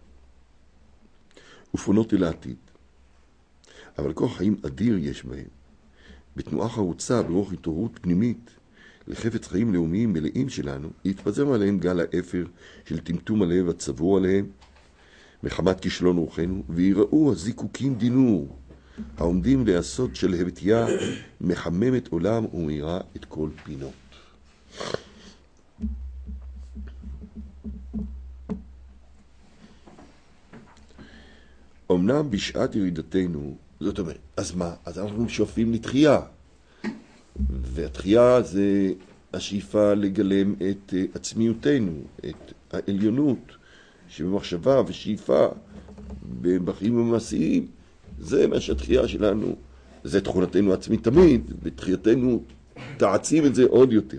ופונות אל העתיד. אבל כוח חיים אדיר יש בהם, בתנועה חרוצה, ברוח התעוררות פנימית, לחפץ חיים לאומיים מלאים שלנו, יתפזר עליהם גל האפר של טמטום הלב הצבור עליהם, מחמת כישלון רוחנו, ויראו הזיקוקים דינור, העומדים לעשות של הבטיה, מחממת עולם ומאירה את כל פינות. אמנם בשעת ירידתנו, זאת אומרת, אז מה? אז אנחנו שואפים לתחייה. והתחייה זה השאיפה לגלם את עצמיותנו, את העליונות שבמחשבה ושאיפה בחיים המעשיים. זה מה שהתחייה שלנו, זה תכונתנו עצמית תמיד, ותחייתנו תעצים את זה עוד יותר.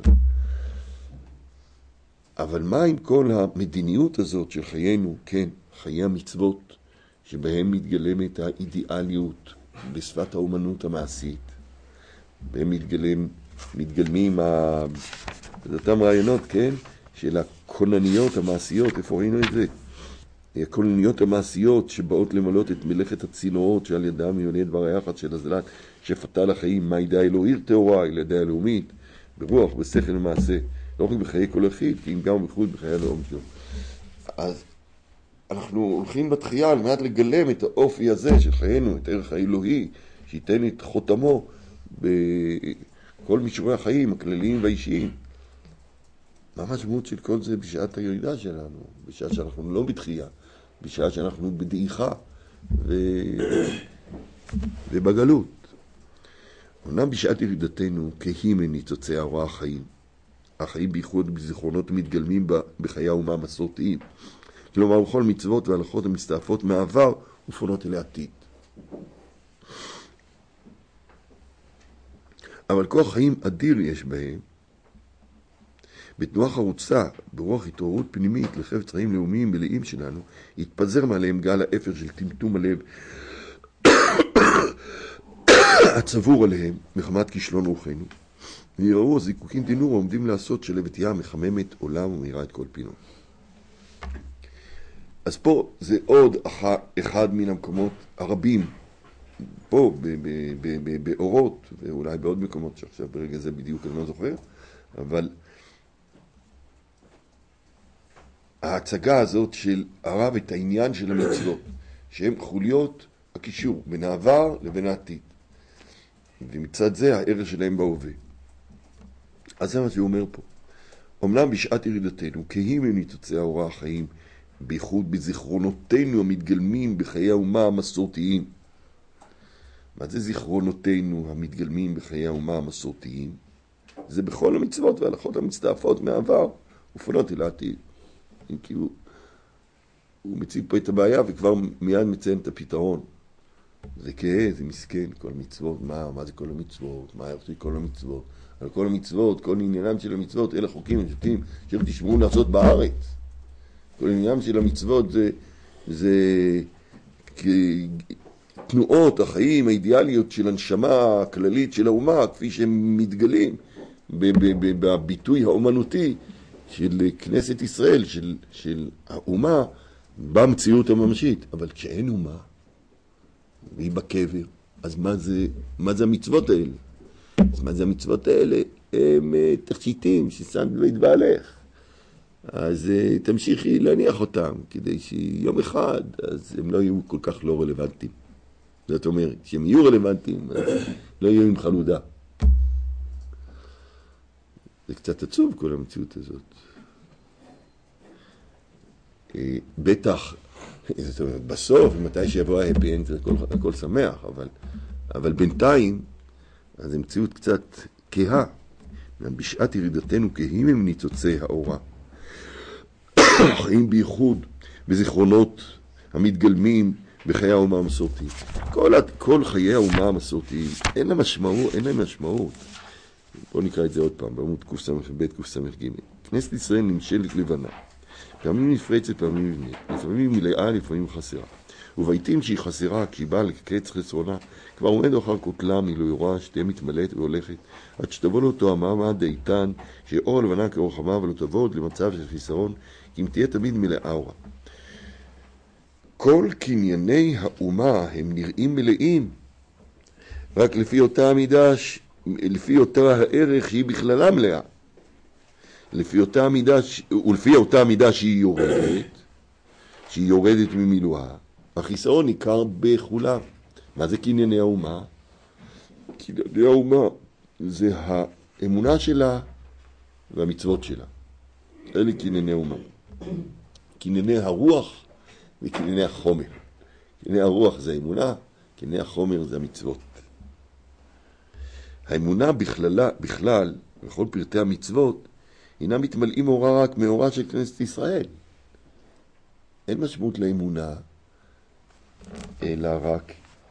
אבל מה עם כל המדיניות הזאת של חיינו, כן, חיי המצוות, שבהם מתגלמת האידיאליות בשפת האומנות המעשית, בהם מתגלמים אותם רעיונות, כן, של הכונניות המעשיות, איפה ראינו את זה? הכונניות המעשיות שבאות למלות את מלאכת הצינורות שעל ידם יונד דבר היחד של הזלת שפתה לחיים, מה ידע אלוהיר תאורה, על ידי הלאומית, ברוח, בשכל ומעשה, לא רק בחיי כל יחיד, כי אם גם בייחוד בחיי הלאום שלו. אז אנחנו הולכים בתחייה על מנת לגלם את האופי הזה של חיינו, את ערך האלוהי, שייתן את חותמו בכל מישורי החיים הכלליים והאישיים. מה המשמעות של כל זה בשעת הירידה שלנו? בשעה שאנחנו לא בתחייה, בשעה שאנחנו בדעיכה ובגלות. אמנם בשעת ירידתנו כהים הם ניצוצי האורה החיים. החיים בייחוד בזיכרונות מתגלמים בחיי האומה המסורתיים. כלומר, בכל מצוות והלכות המסתעפות מהעבר ופונות אל העתיד. אבל כוח חיים אדיר יש בהם, בתנועה חרוצה, ברוח התעוררות פנימית לחפץ חיים לאומיים מלאים שלנו, יתפזר מעליהם גל האפר של טמטום הלב הצבור עליהם מחמת כישלון רוחנו, ויראו הזיקוקים דינור העומדים לעשות של הבטיה מחממת עולם ומאירה את כל פינות. אז פה זה עוד אחד מן המקומות הרבים, פה באורות, ואולי בעוד מקומות שעכשיו ברגע זה בדיוק אני לא זוכר, אבל ההצגה הזאת של הרב את העניין של המצוות, שהן חוליות הקישור בין העבר לבין העתיד, ומצד זה הערך שלהם בהווה. אז זה מה שהוא אומר פה. אמנם בשעת ירידתנו, כהים הם ניצוצי האורה החיים, בייחוד בזיכרונותינו המתגלמים בחיי האומה המסורתיים. מה זה זיכרונותינו המתגלמים בחיי האומה המסורתיים? זה בכל המצוות וההלכות המצטעפות מהעבר ופונות אל העתיד. כי הוא מציג פה את הבעיה וכבר מיד מציין את הפתרון. זה זה מסכן, כל המצוות, מה זה כל המצוות? מה יחשי כל המצוות? על כל המצוות, כל עניינם של המצוות, אלה חוקים ושותים שתשמעו לעשות בארץ. כל עניינם של המצוות זה תנועות החיים האידיאליות של הנשמה הכללית של האומה, כפי שהם מתגלים בביטוי האומנותי של כנסת ישראל, של האומה, במציאות הממשית. אבל כשאין אומה, והיא בקבר, אז מה זה המצוות האלה? אז מה זה המצוות האלה? הם תכשיטים ששמת בבית בעלך. אז תמשיכי להניח אותם, כדי שיום אחד, אז הם לא יהיו כל כך לא רלוונטיים. זאת אומרת, שהם יהיו רלוונטיים, אז לא יהיו עם חלודה. זה קצת עצוב כל המציאות הזאת. בטח, זאת אומרת, בסוף, מתי שיבוא ההפי אנד, הכל שמח, אבל בינתיים, אז המציאות קצת כהה. בשעת ירידתנו כהים הם ניצוצי האורה. חיים בייחוד בזיכרונות המתגלמים בחיי האומה המסורתית. כל חיי האומה המסורתית אין להם משמעות. בואו נקרא את זה עוד פעם, בעמוד קס"ב קס"ג. כנסת ישראל נמשלת לבנה. פעמים נפרצת, פעמים נבנית. לפעמים מלאה, לפעמים חסרה. ובעיתים שהיא חסרה, כשהיא באה לקץ חסרונה, כבר עומד אחר כותלה מילוי רוע, שתהיה מתמלאת והולכת, עד שתבוא לאותו המעמד איתן, שאור הלבנה כאור חמה, ולא תבוא עוד למצב של חיסרון, כי אם תהיה תמיד מלאה אורה. כל קנייני האומה הם נראים מלאים, רק לפי אותה המידה, לפי אותה הערך שהיא בכללה מלאה. לפי אותה המידה שהיא יורדת ממילואה, החיסרון ניכר בכולם. מה זה קנייני האומה? קנייני האומה זה האמונה שלה והמצוות שלה. אלה קנייני האומה. קנייני הרוח וקנייני החומר. קנייני הרוח זה האמונה, קנייני החומר זה המצוות. האמונה בכלל, בכל פרטי המצוות, הנה מתמלאים אורה רק מאורה של כנסת ישראל. אין משמעות לאמונה, אלא רק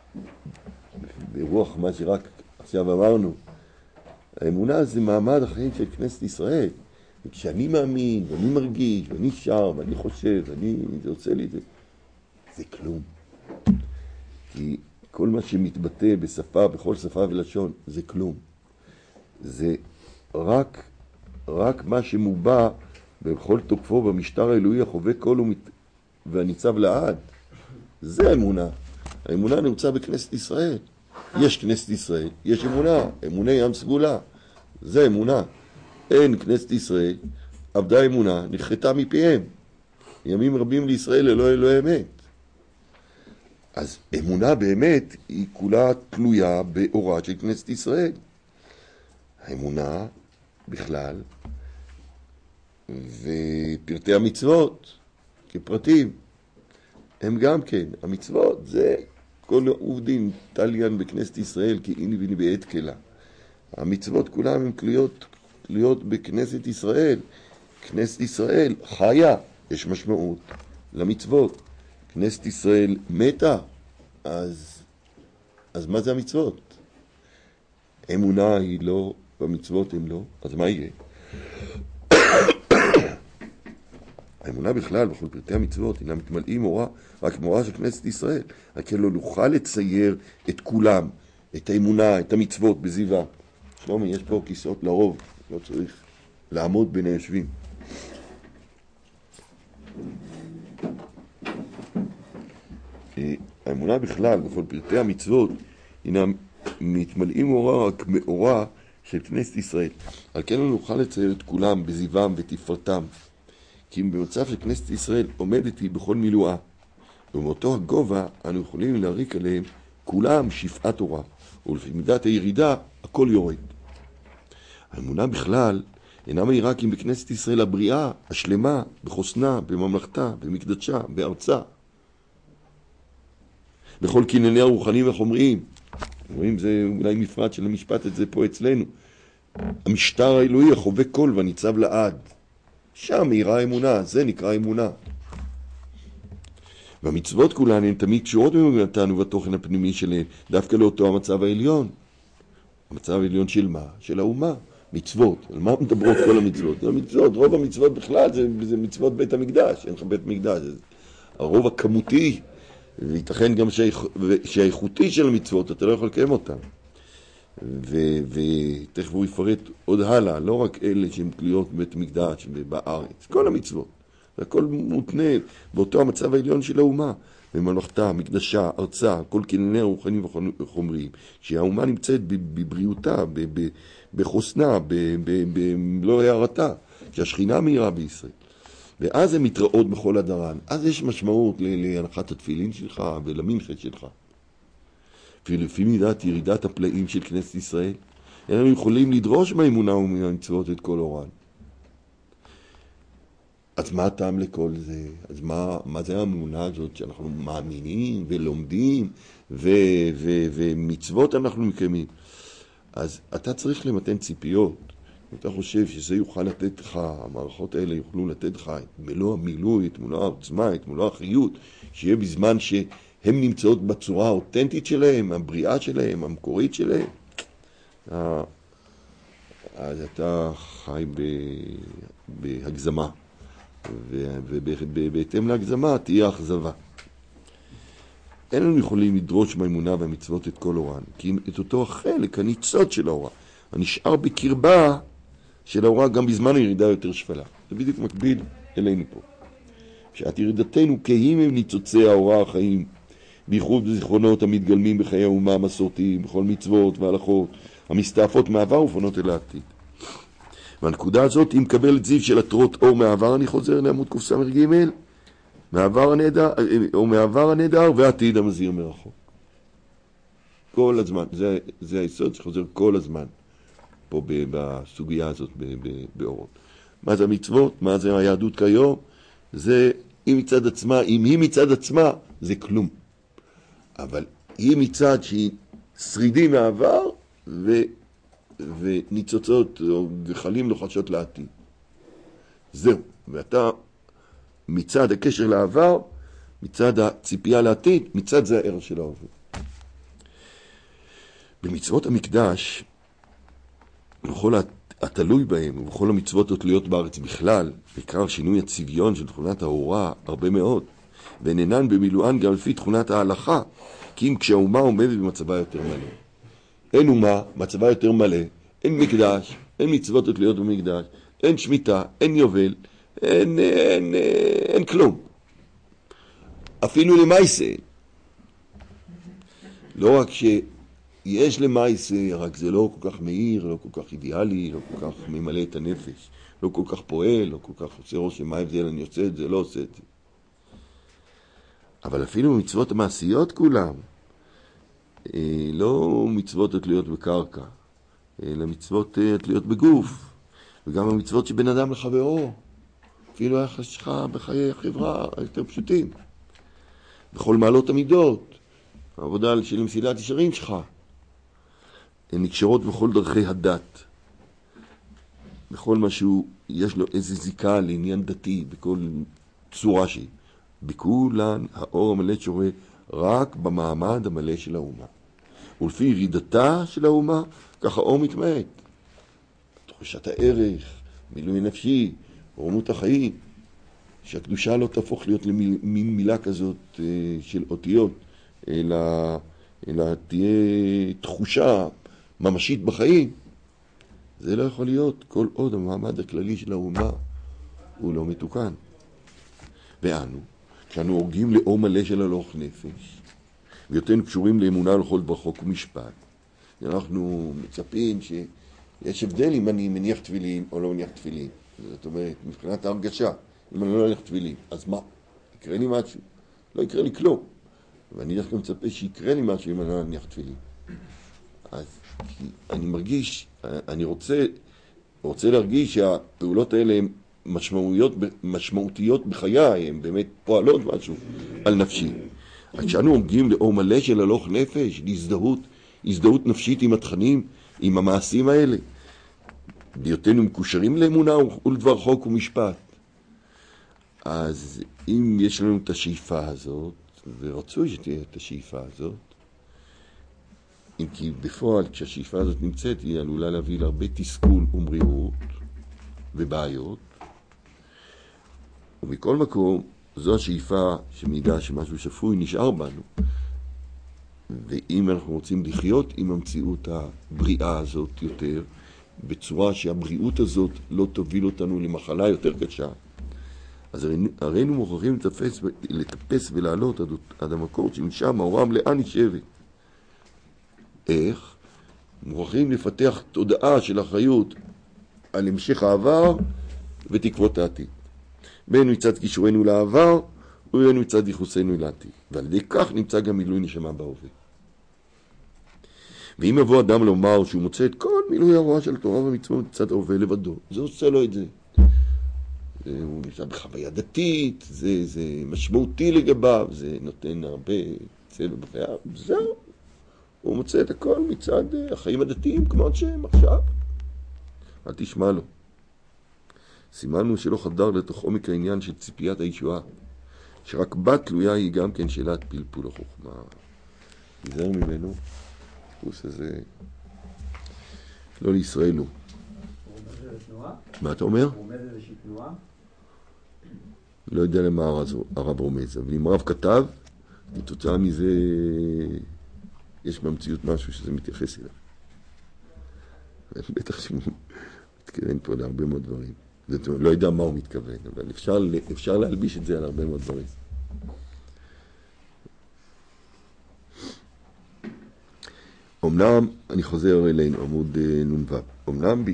ברוח מה שרק עכשיו אמרנו. האמונה זה מעמד החיים של כנסת ישראל. וכשאני מאמין, ואני מרגיש, ואני שר, ואני חושב, זה עושה לי זה כלום. כי כל מה שמתבטא בשפה, בכל שפה ולשון, זה כלום. זה רק מה שמובע בכל תוקפו במשטר האלוהי החווה כל והניצב לעד. זה האמונה. האמונה נמצא בכנסת ישראל. יש כנסת ישראל, יש אמונה, אמוני ים סגולה. זה אמונה. אין כנסת ישראל, עבדה אמונה, נחתה מפיהם. ימים רבים לישראל אלוהי אמת. אז אמונה באמת היא כולה תלויה באורה של כנסת ישראל. האמונה בכלל, ופרטי המצוות כפרטים, הם גם כן, המצוות זה כל עובדין תליין בכנסת ישראל כי איני ביני בעת כלה. המצוות כולם הן תלויות בכנסת ישראל. כנסת ישראל חיה, יש משמעות למצוות. כנסת ישראל מתה, אז מה זה המצוות? אמונה היא לא, במצוות הם לא, אז מה יהיה? האמונה בכלל, בכל פרטי המצוות, אינה מתמלאים אורה, רק מאורה של כנסת ישראל. רק לא נוכל לצייר את כולם, את האמונה, את המצוות בזיווה. שלומי, יש פה כיסאות לרוב, לא צריך לעמוד בין היושבים. האמונה בכלל, בכל פרטי המצוות, אינה מתמלאים אורה רק מאורה של כנסת ישראל. על כן לא נוכל לצייר את כולם בזיוום ותפארתם. כי אם במצב של כנסת ישראל עומדת היא בכל מילואה, ובאותו הגובה אנו יכולים להריק עליהם כולם שפעת אורה, ולפי מידת הירידה הכל יורד. האמונה בכלל אינה מהירה כי אם בכנסת ישראל הבריאה, השלמה, בחוסנה, בממלכתה, במקדשה, בארצה, בכל קנייני הרוחניים והחומריים. רואים, זה אולי מפרט של המשפט את זה פה אצלנו. המשטר האלוהי החווה כל והניצב לעד. שם מהירה האמונה, זה נקרא אמונה. והמצוות כולן הן תמיד קשורות במגנתן ובתוכן הפנימי שלהן, דווקא לאותו המצב העליון. המצב העליון של מה? של האומה. מצוות. על מה מדברות כל המצוות? המצוות, רוב המצוות בכלל זה מצוות בית המקדש. אין לך בית מקדש. הרוב הכמותי, וייתכן גם שהאיכותי של המצוות, אתה לא יכול לקיים אותן. ותכף הוא יפרט עוד הלאה, לא רק אלה שהן תלויות בבית מקדש בארץ, כל המצוות. הכל מותנה באותו המצב העליון של האומה, בממלכתה, מקדשה, ארצה, כל קנייני הרוחניים וחומריים, שהאומה נמצאת בבריאותה, בחוסנה, במלוא הערתה, שהשכינה מהירה בישראל. ואז הן מתראות בכל הדרן. אז יש משמעות להנחת התפילין שלך ולמנחת שלך. ולפי מידת ירידת הפלאים של כנסת ישראל, אנחנו יכולים לדרוש מהאמונה ומהמצוות את כל אורן. אז מה הטעם לכל זה? אז מה זה האמונה הזאת שאנחנו מאמינים ולומדים ומצוות אנחנו מקיימים? אז אתה צריך למתן ציפיות. אם אתה חושב שזה יוכל לתת לך, המערכות האלה יוכלו לתת לך את מלוא המילוי, את מלוא העוצמה, את מלוא החיות, שיהיה בזמן שהם נמצאות בצורה האותנטית שלהם, הבריאה שלהם, המקורית שלהם. אז אתה חי בהגזמה. ובהתאם להגזמה תהיה אכזבה. אין לנו יכולים לדרוש מהאמונה והמצוות את כל אורן, כי את אותו החלק, הניצוץ של האורה, הנשאר בקרבה של האורה גם בזמן הירידה יותר שפלה. זה בדיוק מקביל אלינו פה. שאת ירידתנו כהים הם ניצוצי האורה החיים, בייחוד בזיכרונות המתגלמים בחיי האומה המסורתיים, בכל מצוות והלכות, המסתעפות מעבר ופונות אל העתיד. והנקודה הזאת, אם מקבל את זיו של התרות אור מהעבר, אני חוזר לעמוד קס"ג, מהעבר הנהדר והעתיד המזהיר מרחוק. כל הזמן, זה היסוד שחוזר כל הזמן פה בסוגיה הזאת באורות. מה זה המצוות? מה זה היהדות כיום? זה היא מצד עצמה, אם היא מצד עצמה, זה כלום. אבל היא מצד שהיא שרידים מהעבר וניצוצות או גחלים לוחשות לעתיד. זהו. ואתה מצד הקשר לעבר, מצד הציפייה לעתיד, מצד זה הערך של ההווה. במצוות המקדש, בכל התלוי בהם ובכל המצוות התלויות בארץ בכלל, בעיקר שינוי הצביון של תכונת האורה הרבה מאוד, והן אינן במילואן גם לפי תכונת ההלכה, כי אם כשהאומה עומדת במצבה יותר מלא. אין אומה, מצבה יותר מלא, אין מקדש, אין מצוות התלויות במקדש, אין שמיטה, אין יובל, אין כלום. אפילו למעשה. לא רק שיש למעשה, רק זה לא כל כך מהיר, לא כל כך אידיאלי, לא כל כך ממלא את הנפש, לא כל כך פועל, לא כל כך עושה רושם, מה ההבדל, אני עושה את זה, לא עושה את זה. אבל אפילו במצוות המעשיות כולם, לא מצוות התלויות בקרקע, אלא מצוות התלויות בגוף, וגם המצוות שבין אדם לחברו, אפילו היחס שלך בחיי החברה היותר פשוטים, בכל מעלות המידות, העבודה של מסילת ישרים שלך, הן נקשרות בכל דרכי הדת, בכל משהו, יש לו איזה זיקה לעניין דתי, בכל צורה שהיא. בכולן האור המלא שורה רק במעמד המלא של האומה. ולפי ירידתה של האומה, ככה האור מתמעט. תחושת הערך, מילוי נפשי, רומות החיים, שהקדושה לא תהפוך להיות למין מילה כזאת של אותיות, אלא תהיה תחושה ממשית בחיים. זה לא יכול להיות כל עוד המעמד הכללי של האומה הוא לא מתוקן. ואנו, כשאנו הורגים לאור מלא של הלוך נפש, ויותר קשורים לאמונה לכל דבר חוק ומשפט, אנחנו מצפים שיש הבדל אם אני מניח תפילין או לא מניח תפילין. זאת אומרת, מבחינת ההרגשה, אם אני לא מניח תפילין, אז מה? יקרה לי משהו? לא יקרה לי כלום. ואני דווקא מצפה שיקרה לי משהו אם אני לא מניח תפילין. אז אני מרגיש, אני רוצה להרגיש שהפעולות האלה הן משמעותיות בחיי, הן באמת פועלות משהו על נפשי. אז כשאנו עומדים לאור מלא של הלוך נפש, להזדהות נפשית עם התכנים, עם המעשים האלה, בהיותנו מקושרים לאמונה ולדבר חוק ומשפט. אז אם יש לנו את השאיפה הזאת, ורצוי שתהיה את השאיפה הזאת, אם כי בפועל כשהשאיפה הזאת נמצאת היא עלולה להביא להרבה תסכול ומרירות ובעיות, ומכל מקום זו השאיפה שמעידה שמשהו שפוי נשאר בנו. ואם אנחנו רוצים לחיות עם המציאות הבריאה הזאת יותר, בצורה שהבריאות הזאת לא תוביל אותנו למחלה יותר קשה, אז הרינו מוכרחים לטפס ולעלות עד המקור שמשם האורה המלאה נשאבת. איך? מוכרחים לפתח תודעה של אחריות על המשך העבר ותקוות העתיד. בין מצד קישורנו לעבר, ובין מצד ייחוסנו לעתיד. ועל ידי כך נמצא גם מילוי נשמה בהווה. ואם יבוא אדם לומר שהוא מוצא את כל מילוי הרוע של תורה ומצוות מצד ההווה לבדו, זה עושה לו את זה. הוא נמצא בחוויה דתית, זה משמעותי לגביו, זה נותן הרבה צבע בחייו, זהו. הוא מוצא את הכל מצד החיים הדתיים כמו שהם עכשיו. אל תשמע לו. סימנו שלא חדר לתוך עומק העניין של ציפיית הישועה, שרק בת תלויה היא גם כן שאלת פלפול החוכמה. נזהר ממנו, פוס הזה לא לישראל הוא. הוא עומד איזה תנועה? מה אתה אומר? הוא עומד איזושהי תנועה? לא יודע למה הרב רומז, אבל אם הרב כתב, בתוצאה מזה יש במציאות משהו שזה מתייחס אליו. בטח שהוא מתכוון פה להרבה מאוד דברים. לא יודע מה הוא מתכוון, אבל אפשר להלביש את זה על הרבה מאוד דברים. אמנם, אני חוזר אלינו, עמוד נ"ו. אמנם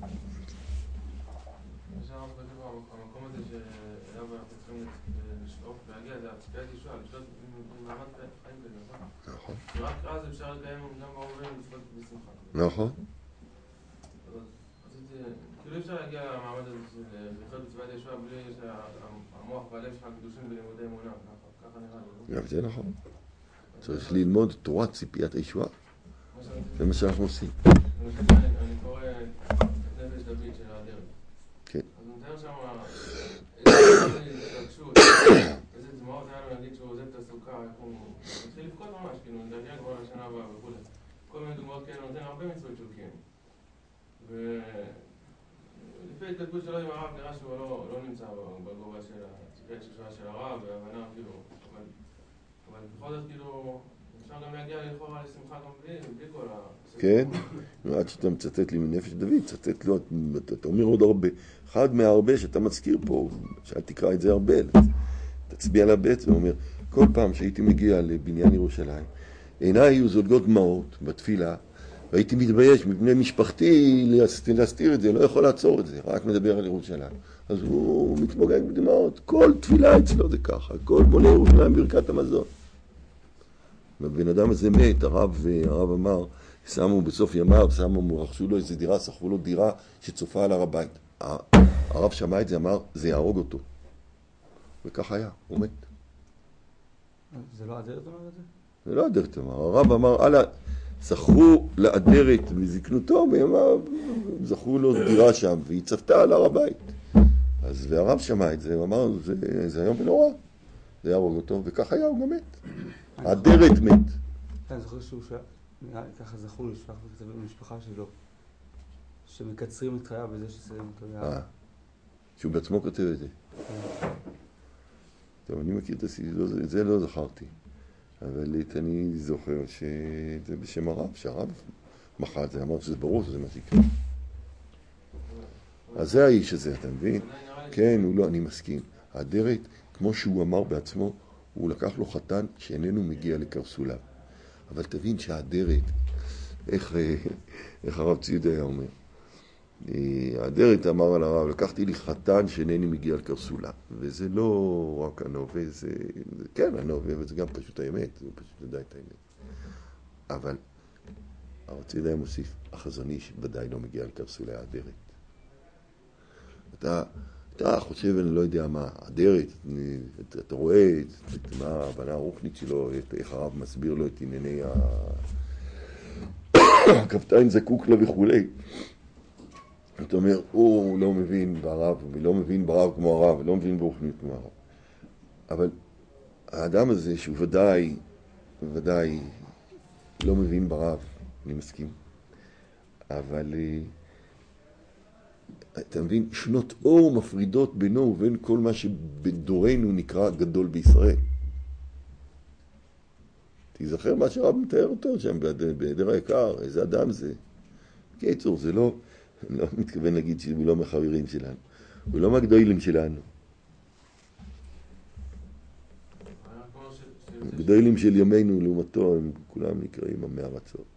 רק אז אפשר לקיים גם בהווה ולשלוט בשמחה. נכון. כאילו אפשר להגיע למעמד הזה של לחיות בצוות הישועה בלי שהמוח והלב שלך קדושים בלימודי אמונה. ככה נראה לי. גם זה נכון. צריך ללמוד תורת ציפיית הישועה. זה מה שאנחנו עושים. אני קורא את נפש דוד של האדרת. כן. אז הוא מתאר שם איזה התרגשות, איזה דמעות היה לו להגיד שהוא עוזב את הסוכה, הוא מתחיל לבכות ממש, כאילו, נדרגע כבר לשנה הבאה וכו'. כל מיני דוגמאות כאלה נותן הרבה מצוות שהוא קיים. ולפי ההתכתבות שלו עם הרב נראה שהוא לא נמצא בגובה של הציפיית הישועה של הרב, והבנה כאילו, אבל בכל זאת כאילו, אפשר גם להגיע לכאורה לשמחה גם בלי כל ה... כן, עד שאתה מצטט לי מנפש דוד, צטט לו, אתה אומר עוד הרבה. אחד מהרבה שאתה מזכיר פה, שאל תקרא את זה הרבה, תצביע על הבית ואומר, כל פעם שהייתי מגיע לבניין ירושלים, עיניי היו זולגות דמעות בתפילה, והייתי מתבייש מבני משפחתי להסתיר את זה, לא יכול לעצור את זה, רק מדבר על ירושלים. אז הוא מתמוגג בדמעות, כל תפילה אצלו זה ככה, כל בונה ירושלים ברכת המזון. הבן אדם הזה מת, הרב אמר, שמו בסוף ימיו, רכשו לו איזה דירה, שכרו לו דירה שצופה על הר הבית. הרב שמע את זה, אמר, זה יהרוג אותו. וכך היה, הוא מת. זה לא אדרת אמר את זה? זה לא אדרת אמר, הרב אמר, שכרו לאדרת מזקנותו, בימיו זכרו לו דירה שם, והיא צפתה על הר הבית. אז והרב שמע את זה, הוא אמר, זה היום ונורא, זה יהרוג אותו, וכך היה, הוא גם מת. האדרת מת. אני זוכר שהוא ככה זכור לשלוח במשפחה שלו, שמקצרים את חייו בזה שסיים אותו. שהוא בעצמו כותב את זה. טוב, אני מכיר את זה, לא זכרתי. אבל אני זוכר שזה בשם הרב, שהרב מחר את זה, אמר שזה ברור שזה מה שיקרה. אז זה האיש הזה, אתה מבין? כן, הוא לא, אני מסכים. האדרת, כמו שהוא אמר בעצמו, הוא לקח לו חתן שאיננו מגיע לקרסוליו. אבל תבין שהאדרת, איך הרב ציודה היה אומר, האדרת אמר על הרב, לקחתי לי חתן שאינני מגיע לקרסוליו. וזה לא רק הנובע, זה כן הנובע, אבל זה גם פשוט האמת, זה פשוט לדע את האמת. אבל הרב ציודה היה מוסיף, החזון איש ודאי לא מגיע לקרסולי האדרת. אתה חושב, אני לא יודע מה, האדרת, אתה רואה מה ההבנה הרוחנית שלו, איך הרב מסביר לו את ענייני הכפתיים זקוק לה וכולי. אתה אומר, הוא לא מבין ברב, ולא מבין ברב כמו הרב, ולא מבין ברוחנית כמו הרב. אבל האדם הזה שהוא ודאי לא מבין ברב, אני מסכים. אבל אתה מבין, שנות אור מפרידות בינו ובין כל מה שבדורנו נקרא גדול בישראל. תזכר מה שהרב מתאר אותו שם בעדר היקר, איזה אדם זה. קיצור, זה לא מתכוון להגיד שהוא לא מחברים שלנו, הוא לא מהגדולים שלנו. הגדולים של ימינו לעומתו, הם כולם נקראים עמי ארצות.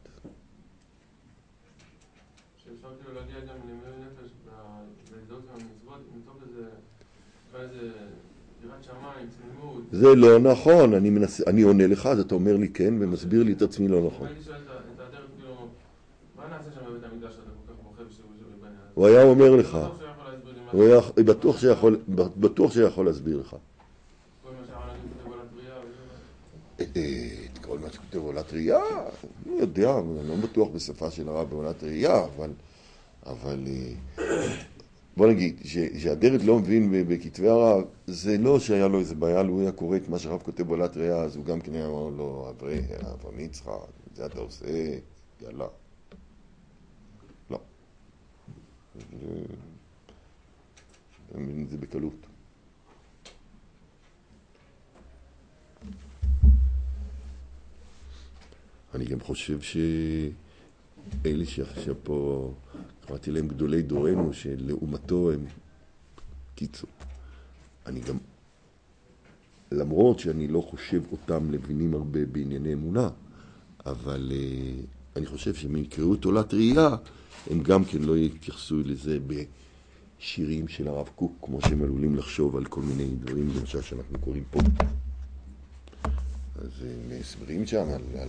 שאפשר כאילו להגיע גם למילוי נפש בהזדהות עם המצוות, מתוך איזה איזה יראת שמיים, צניעות. זה לא נכון, אני עונה לך, אז אתה אומר לי כן, ומסביר לי את עצמי לא נכון. הייתי שואל את האדרת, כאילו, מה נעשה שם בבית המקדש שאתה כל כך בוכה בשביל בני האדם? הוא היה אומר לך, הוא יכול להסביר לי מה בטוח שיכול להסביר לך. כל מה שהרב נגיד כותב על הטריה וזה. כל מה שכותב עולת ראייה, אני יודע, אני לא בטוח בשפה של הרב בעולת ראייה, אבל בוא נגיד, שהאדרת לא מבין בכתבי הרב, זה לא שהיה לו איזה בעיה, לו היה קורא את מה שהרב כותב בעולת ראייה, אז הוא גם כן היה אומר לו, אברהם יצחק, את זה אתה עושה, יאללה. לא. אני מבין את זה בקלות. אני גם חושב שאלה שעכשיו פה, קראתי להם גדולי דורנו, שלעומתו הם קיצור. אני גם, למרות שאני לא חושב אותם לבינים הרבה בענייני אמונה, אבל אני חושב שהם יקראו את עולת ראייה, הם גם כן לא יתייחסו לזה בשירים של הרב קוק, כמו שהם עלולים לחשוב על כל מיני דברים, למשל שאנחנו קוראים פה. אז מסברים שם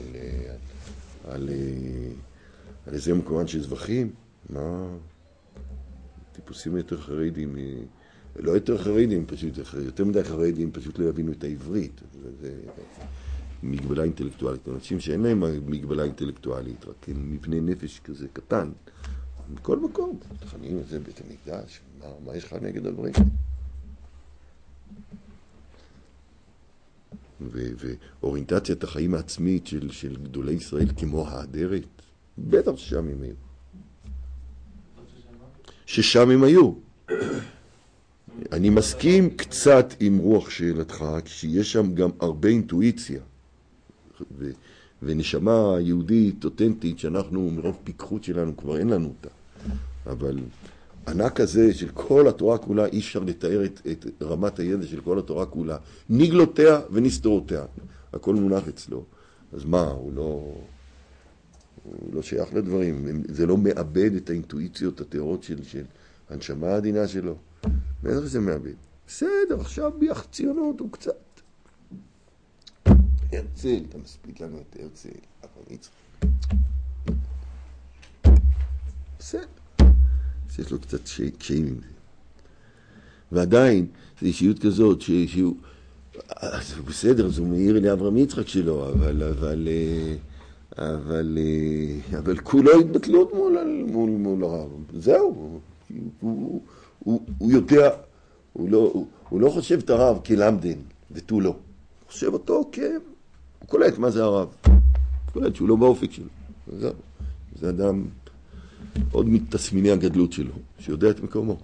על איזה מקומן של זבחים, מה? טיפוסים יותר חרדים, לא יותר חרדים, פשוט יותר מדי חרדים, פשוט לא יבינו את העברית. זה מגבלה אינטלקטואלית. אנשים שאין להם מגבלה אינטלקטואלית, רק מבנה נפש כזה קטן. בכל מקום, תכנים את זה בית המקדש, מה יש לך נגד הדברים? ואוריינטציית החיים העצמית של גדולי ישראל כמו האדרת, בטח ששם הם היו. ששם הם היו. אני מסכים קצת עם רוח שאלתך, שיש שם גם הרבה אינטואיציה. ונשמה יהודית, אותנטית, שאנחנו מרוב פיקחות שלנו כבר אין לנו אותה. אבל ענק הזה של כל התורה כולה, אי אפשר לתאר את רמת הידע של כל התורה כולה. נגלותיה ונסתורותיה. הכל מונח אצלו. אז מה, הוא לא שייך לדברים. זה לא מאבד את האינטואיציות הטהורות של הנשמה העדינה שלו. בטח זה מאבד. בסדר, עכשיו ביח ציונות הוא קצת. הרצל, אתה מספיק לנו את הרצל, אברהם יצחק. בסדר. יש לו קצת קשיים עם זה. ועדיין, זו אישיות כזאת, שהוא בסדר, אז הוא מאיר לאברהם יצחק שלו, אבל כולו התבטלות מול הרב. זהו, הוא יודע, הוא לא חושב את הרב כלמדן, ותו לא. הוא חושב אותו הוא קולט מה זה הרב. הוא קולט שהוא לא באופק שלו. זהו, זה אדם עוד מתסמיני הגדלות שלו, שיודע את מקומו.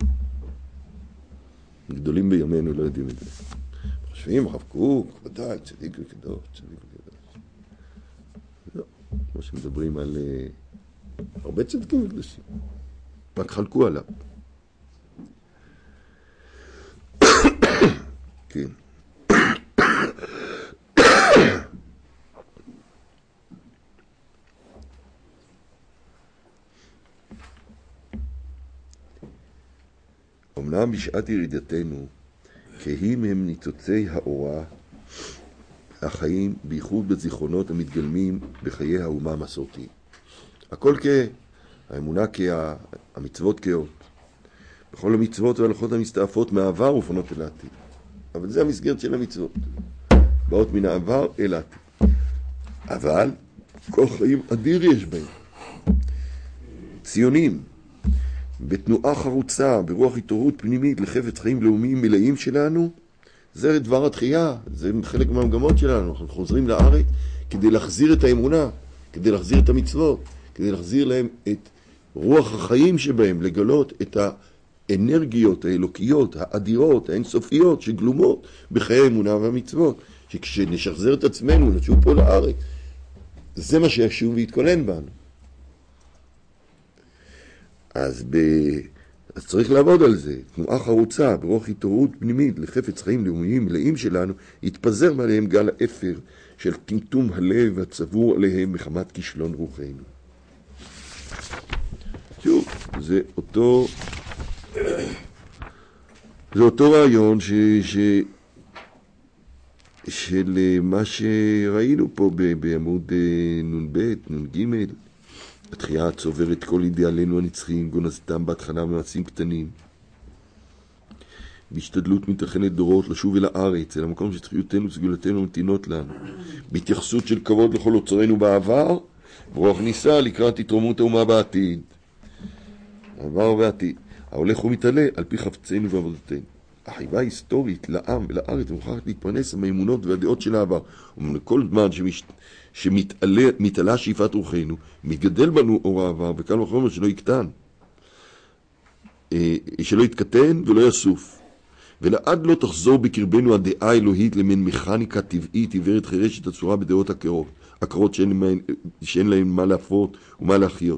גדולים בימינו לא יודעים את זה. חושבים, הרב קוק, ודאי, צדיק וקדוש, צדיק וקדוש. לא, כמו שמדברים על הרבה צדיקים וקדושים. רק חלקו עליו. כן. אמנם בשעת ירידתנו, כהים הם ניצוצי האורה, החיים, בייחוד בזיכרונות המתגלמים בחיי האומה המסורתיים. הכל האמונה המצוות כאות. בכל המצוות וההלכות המסתעפות מהעבר ופונות אל העתיד. אבל זה המסגרת של המצוות. באות מן העבר אל העתיד. אבל כל חיים אדיר יש בהם. ציונים. בתנועה חרוצה, ברוח התעוררות פנימית לחפץ חיים לאומיים מלאים שלנו, זה דבר התחייה, זה חלק מהמגמות שלנו. אנחנו חוזרים לארץ כדי להחזיר את האמונה, כדי להחזיר את המצוות, כדי להחזיר להם את רוח החיים שבהם, לגלות את האנרגיות האלוקיות, האדירות, האינסופיות שגלומות בחיי האמונה והמצוות, שכשנשחזר את עצמנו, נשוב פה לארץ, זה מה שישוב ויתכונן בנו. אז צריך לעבוד על זה. תנועה חרוצה, ברוח התעוררות פנימית לחפץ חיים לאומיים מלאים שלנו, יתפזר מעליהם גל האפר של טמטום הלב הצבור עליהם מחמת כישלון רוחנו. שוב, זה אותו זה אותו רעיון של מה שראינו פה בעמוד נ"ב, נ"ג. התחייה צוברת כל אידיאלינו הנצחיים, גונזתם בהתחלה במעשים קטנים. בהשתדלות מתאחנת דורות לשוב אל הארץ, אל המקום שצחיותנו וסגולתנו ממתינות לנו. בהתייחסות של כבוד לכל אוצרנו בעבר, ורוח ניסה לקראת התרוממות האומה בעתיד. העבר ובעתיד. ההולך ומתעלה על פי חפצנו ועבודתנו. החיבה ההיסטורית לעם ולארץ מוכרחת להתפרנס מהאמונות והדעות של העבר. ומכל זמן שמתעלה שאיפת רוחנו, מתגדל בנו אור העבר, וקל וחומר שלא יתקטן ולא יסוף. ולעד לא תחזור בקרבנו הדעה האלוהית למין מכניקה טבעית עיוורת חירשת הצורה בדעות עקרות שאין להן מה להפרות ומה להחיות.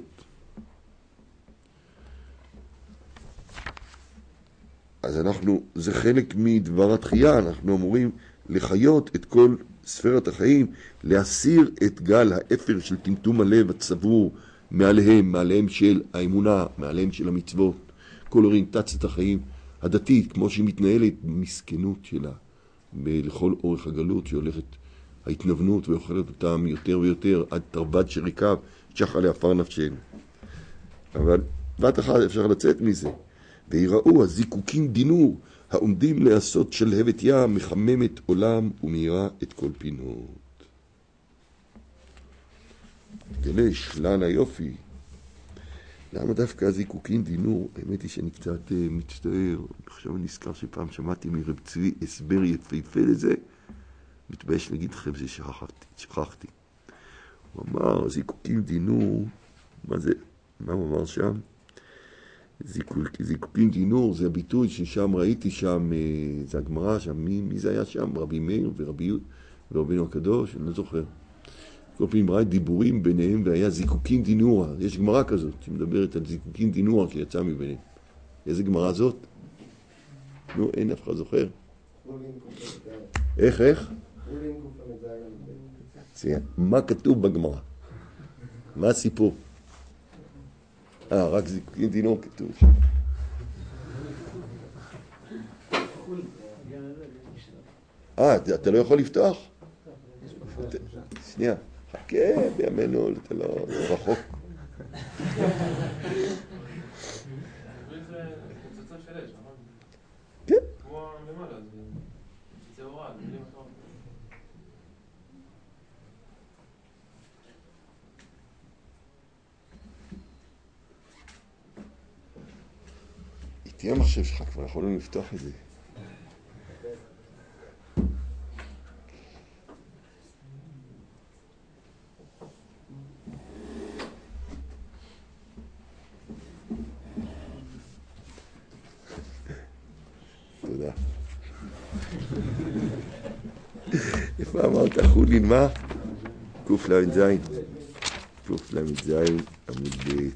אז זה חלק מדבר התחייה, אנחנו אמורים לחיות את כל ספרת החיים, להסיר את גל האפר של טמטום הלב הצבור מעליהם של האמונה, מעליהם של המצוות, כל אוריינטציית החיים הדתית, כמו שהיא מתנהלת במסכנות שלה, לכל אורך הגלות שהולכת ההתנוונות ואוכלת אותם יותר ויותר עד תרבד שריקב, שחה לעפר נפשנו. אבל בת אחת אפשר לצאת מזה. ויראו הזיקוקים דינור, העומדים לעשות שלהבת ים, מחממת עולם ומאירה את כל פינות. גלה שלל היופי. למה דווקא הזיקוקים דינור? האמת היא שאני קצת מצטער. עכשיו אני נזכר שפעם שמעתי מרב צבי הסבר יפהפה לזה. מתבייש להגיד לכם ששכחתי. הוא אמר, זיקוקים דינור, מה זה? מה הוא אמר שם? זיקוקים דינור, זה הביטוי ששם ראיתי שם, זה הגמרא שם, מי זה היה שם? רבי מאיר ורבינו הקדוש, אני לא זוכר. כל פעמים ראיתי דיבורים ביניהם והיה זיקוקים דינורה. יש גמרא כזאת שמדברת על זיקוקים דינורה שיצא מביניהם. איזה גמרא זאת? נו, אין אף אחד זוכר. איך? מה כתוב בגמרא? מה הסיפור? רק זיקוקים דינור כתוב. אתה לא יכול לפתוח? שנייה. חכה, בימינו, אתה לא רחוק. זה פצצה של אש, נכון? כן. כמו למעלה, זה הוראה, זה מילים אחרות. איתי המחשב שלך, כבר יכולנו לפתוח את זה. תודה. איפה אמרת חולין מה? קוף למד זין. קוף למד זין עמוד ב'.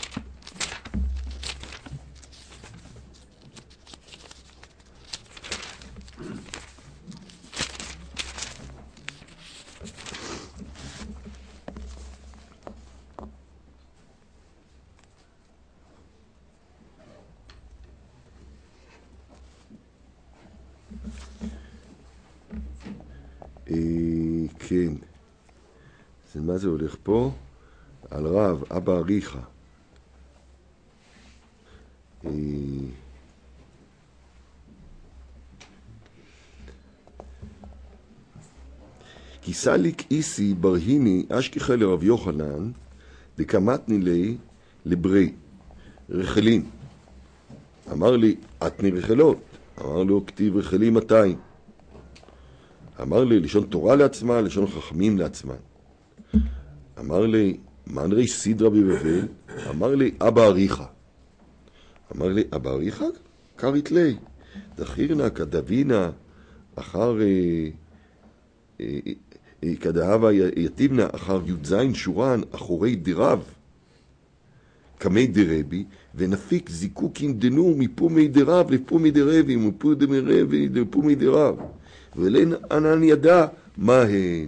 כן, אז מה זה הולך פה? על רב, אבא אריכה. כי סליק איסי ברהיני אשכחה לרב יוחנן דקמתני לי לברי רחלים. אמר לי, אתני רחלות. אמר לו, כתיב רחלים 200. אמר לי, לשון תורה לעצמה, לשון חכמים לעצמה. אמר לי, מה נראה סדרה בבבל? אמר לי, אבא אריכה. אמר לי, אבא אריכה? קרית לי. דחירנה, כדבינה, אחר כדהבה יתיבנה, אחר י"ז שורן, אחורי דרב, כמי דרבי, ונפיק זיקוקים דנור מפומי דרב לפומי דרבי, מפומי דרבי לפומי דרב. ולן ענן ידע מה הן.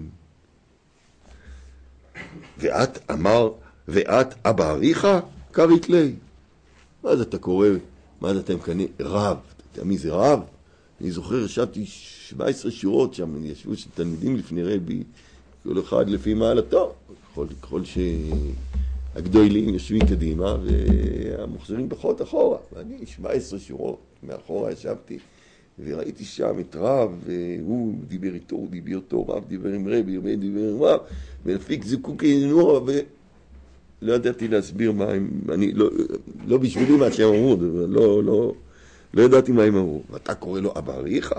ואת אבא אריכה? קרית לי. מה זה אתה קורא? מה זה אתה מקנה? רב. תמיד זה רב. אני זוכר, ישבתי 17 שורות שם, ישבו תלמידים לפני רבי, כל אחד לפי מעלתו, ככל שהגדולים יושבים קדימה, והמוחזרים פחות אחורה, ואני 17 שורות מאחורה ישבתי, וראיתי שם את רב, והוא דיבר איתו, הוא דיבר אותו, רב דיבר עם רבי, רבי דיבר עם רב, ולפיק זיקוקי דינור, ולא ידעתי להסביר מה הם, אני לא בשבילי מה שהם אמרו, לא ידעתי מה הם אמרו. ואתה קורא לו אבא אריך?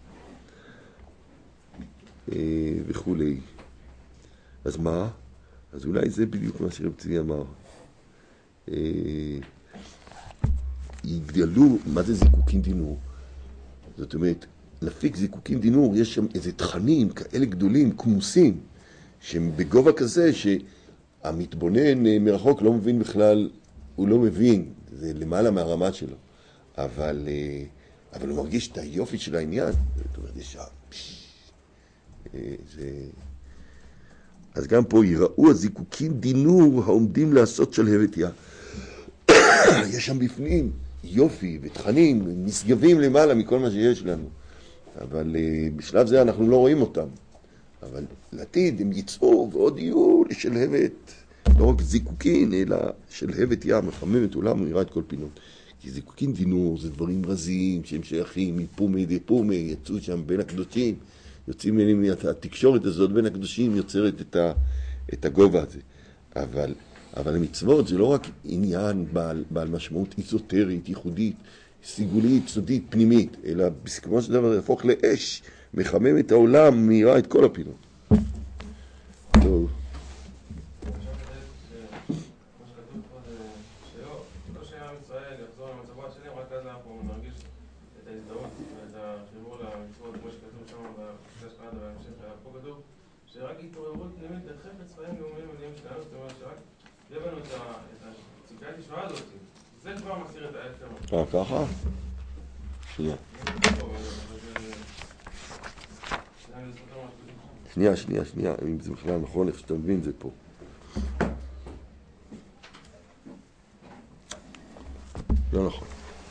וכולי. אז מה? אז אולי זה בדיוק מה שרב צבי אמר. יגדלו, מה זה זיקוקין דינור? זאת אומרת, להפיק זיקוקין דינור, יש שם איזה תכנים כאלה גדולים, כמוסים, שהם בגובה כזה שהמתבונן מרחוק לא מבין בכלל, הוא לא מבין, זה למעלה מהרמה שלו. אבל הוא מרגיש את היופי של העניין. זאת אומרת, יש אז גם פה יראו הזיקוקין דינור העומדים לעשות שלהבת יא. יש שם בפנים יופי ותכנים, נשגבים למעלה מכל מה שיש לנו. אבל בשלב זה אנחנו לא רואים אותם. אבל לעתיד הם יצאו ועוד יהיו לשלהבת, לא רק זיקוקין, אלא שלהבת יא, מחממת עולם ונראה את כל פינות. כי זיקוקין דינור זה דברים רזיים שהם שייכים מפומי דפומי, יצאו שם בין הקדושים, יוצאים מהם, התקשורת הזאת בין הקדושים יוצרת את הגובה הזה. אבל המצוות זה לא רק עניין בעל משמעות איזוטרית, ייחודית, סיגולית, סודית, פנימית, אלא כמו שדבר יהפוך לאש, מחמם את העולם, מהירה את כל הפינות. טוב. שרק התעוררות פנימית לחפץ חיים לאומיים מדהים שלנו, זאת אומרת שרק יהיה בנו את הציפיית ישועה הזאת, זה כבר מסיר את העצר. ככה? שנייה, אם זה בכלל נכון, איך שאתה מבין זה פה. לא נכון.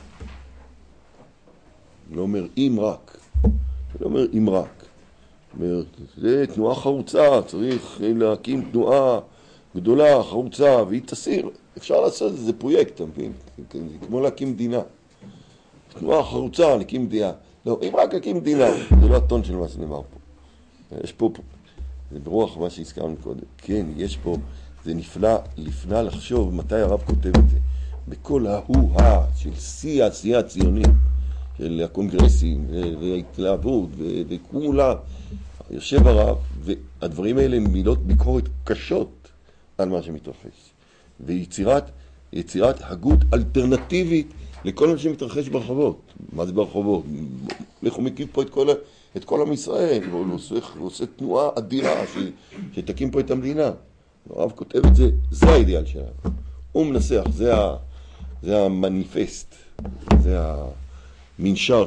לא אומר אם רק, לא אומר אם רק. זה תנועה חרוצה, צריך להקים תנועה גדולה, חרוצה, והיא תסיר. אפשר לעשות את זה, פרויקט, אתה מבין? זה כמו להקים מדינה. תנועה חרוצה, להקים מדינה. לא, אם רק להקים מדינה, זה לא הטון של מה שנאמר פה. יש פה, זה ברוח מה שהזכרנו קודם. כן, יש פה, זה נפלא לחשוב מתי הרב כותב את זה. בכל ההוא-הא של שיא העשייה הציונית, של הקונגרסים וההתלהבות וכולה, יושב הרב, והדברים האלה הם מילות ביקורת קשות על מה שמתרחש. ויצירת הגות אלטרנטיבית לכל מה שמתרחש ברחובות. מה זה ברחובות? הוא מקיף פה את כל עם ישראל, הוא עושה תנועה אדירה שתקים פה את המדינה. הרב כותב את זה, זה האידיאל שלנו. הוא מנסח, זה המניפסט, זה המנשר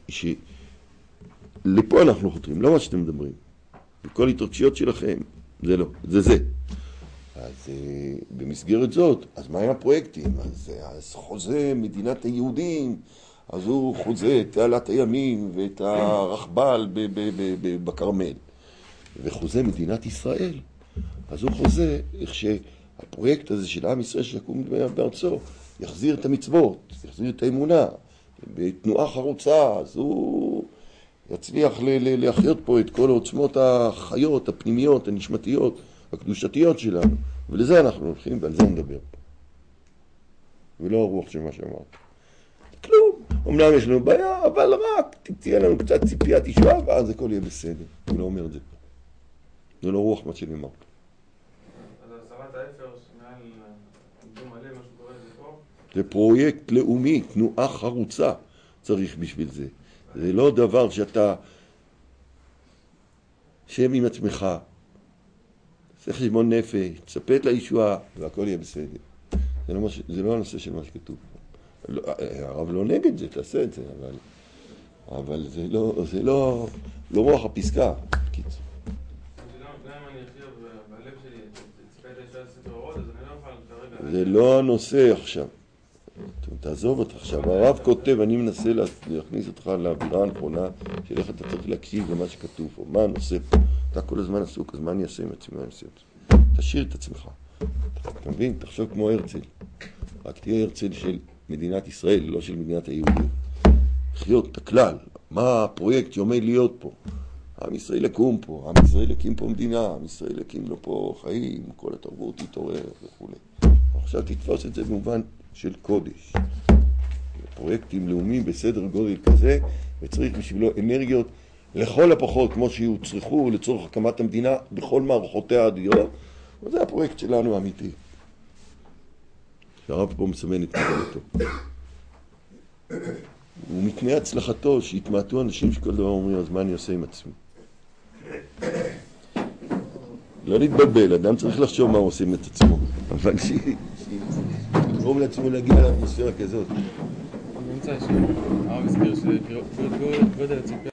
לפה אנחנו חותרים, לא מה שאתם מדברים. בכל התרגשיות שלכם, זה לא, זה זה. אז במסגרת זאת, אז מה עם הפרויקטים? אז חוזה מדינת היהודים, אז הוא חוזה את תעלת הימים ואת הרחבל בקרמל. וחוזה מדינת ישראל, אז הוא חוזה איך שהפרויקט הזה של עם ישראל שיקום בארצו, יחזיר את המצוות, יחזיר את האמונה, בתנועה חרוצה, אז הוא יצליח להחיות פה את כל העוצמות החיות, הפנימיות, הנשמתיות, הקדושתיות שלנו. ולזה אנחנו הולכים ועל זה נדבר פה. ולא הרוח של מה שאמרת. כלום. אמנם יש לנו בעיה, אבל רק תהיה לנו קצת ציפיית ישועה, ואז הכל יהיה בסדר. הוא לא אומר את זה פה. זה לא רוח מה שנאמר פה. אז הסרת האפר שמעל עמדו מלא, מה שקורה זה פה? זה פרויקט לאומי, תנועה חרוצה צריך בשביל זה. זה לא דבר שאתה שם עם עצמך, עושה חשבון נפש, תספת לישועה, והכל יהיה בסדר. זה לא הנושא של מה שכתוב. הרב לא נגד זה, תעשה את זה, אבל זה לא רוח הפסקה. קיצור. גם אם אני אחיה בלב שלי, תספת לישועה ספר אורות, אז אני לא אוכל כרגע... זה לא הנושא עכשיו. תעזוב אותך. עכשיו, הרב כותב, אני מנסה להכניס אותך לאווירה הנכונה, של איך אתה צריך להקשיב למה שכתוב פה. מה הנושא פה? אתה כל הזמן עסוק, אז מה אני אעשה עם עצמי? מה אני אעשה עם עצמי? תשאיר את עצמך. אתה מבין? תחשוב כמו הרצל. רק תהיה הרצל של מדינת ישראל, לא של מדינת היהודים. לחיות את הכלל. מה הפרויקט שעומד להיות פה? עם ישראל יקום פה, עם ישראל יקים פה מדינה, עם ישראל יקים לו פה חיים, כל התרבות תתעורר וכו'. עכשיו תתפוס את זה במובן של קודש. פרויקטים לאומיים בסדר גודל כזה, וצריך בשבילו אנרגיות לכל הפחות, כמו שיוצרכו לצורך הקמת המדינה בכל מערכותיה האדירות. וזה הפרויקט שלנו האמיתי. שהרב פה מסמן את קבלתו. ומתנאי הצלחתו שהתמעטו אנשים שכל דבר אומרים, אז מה אני עושה עם עצמי? לא להתבלבל, אדם צריך לחשוב מה הוא עושה עם את עצמו, אבל שיגרום לעצמו להגיע לאטמוספירה כזאת. נמצא שהרב הזכיר שגודל הציפייה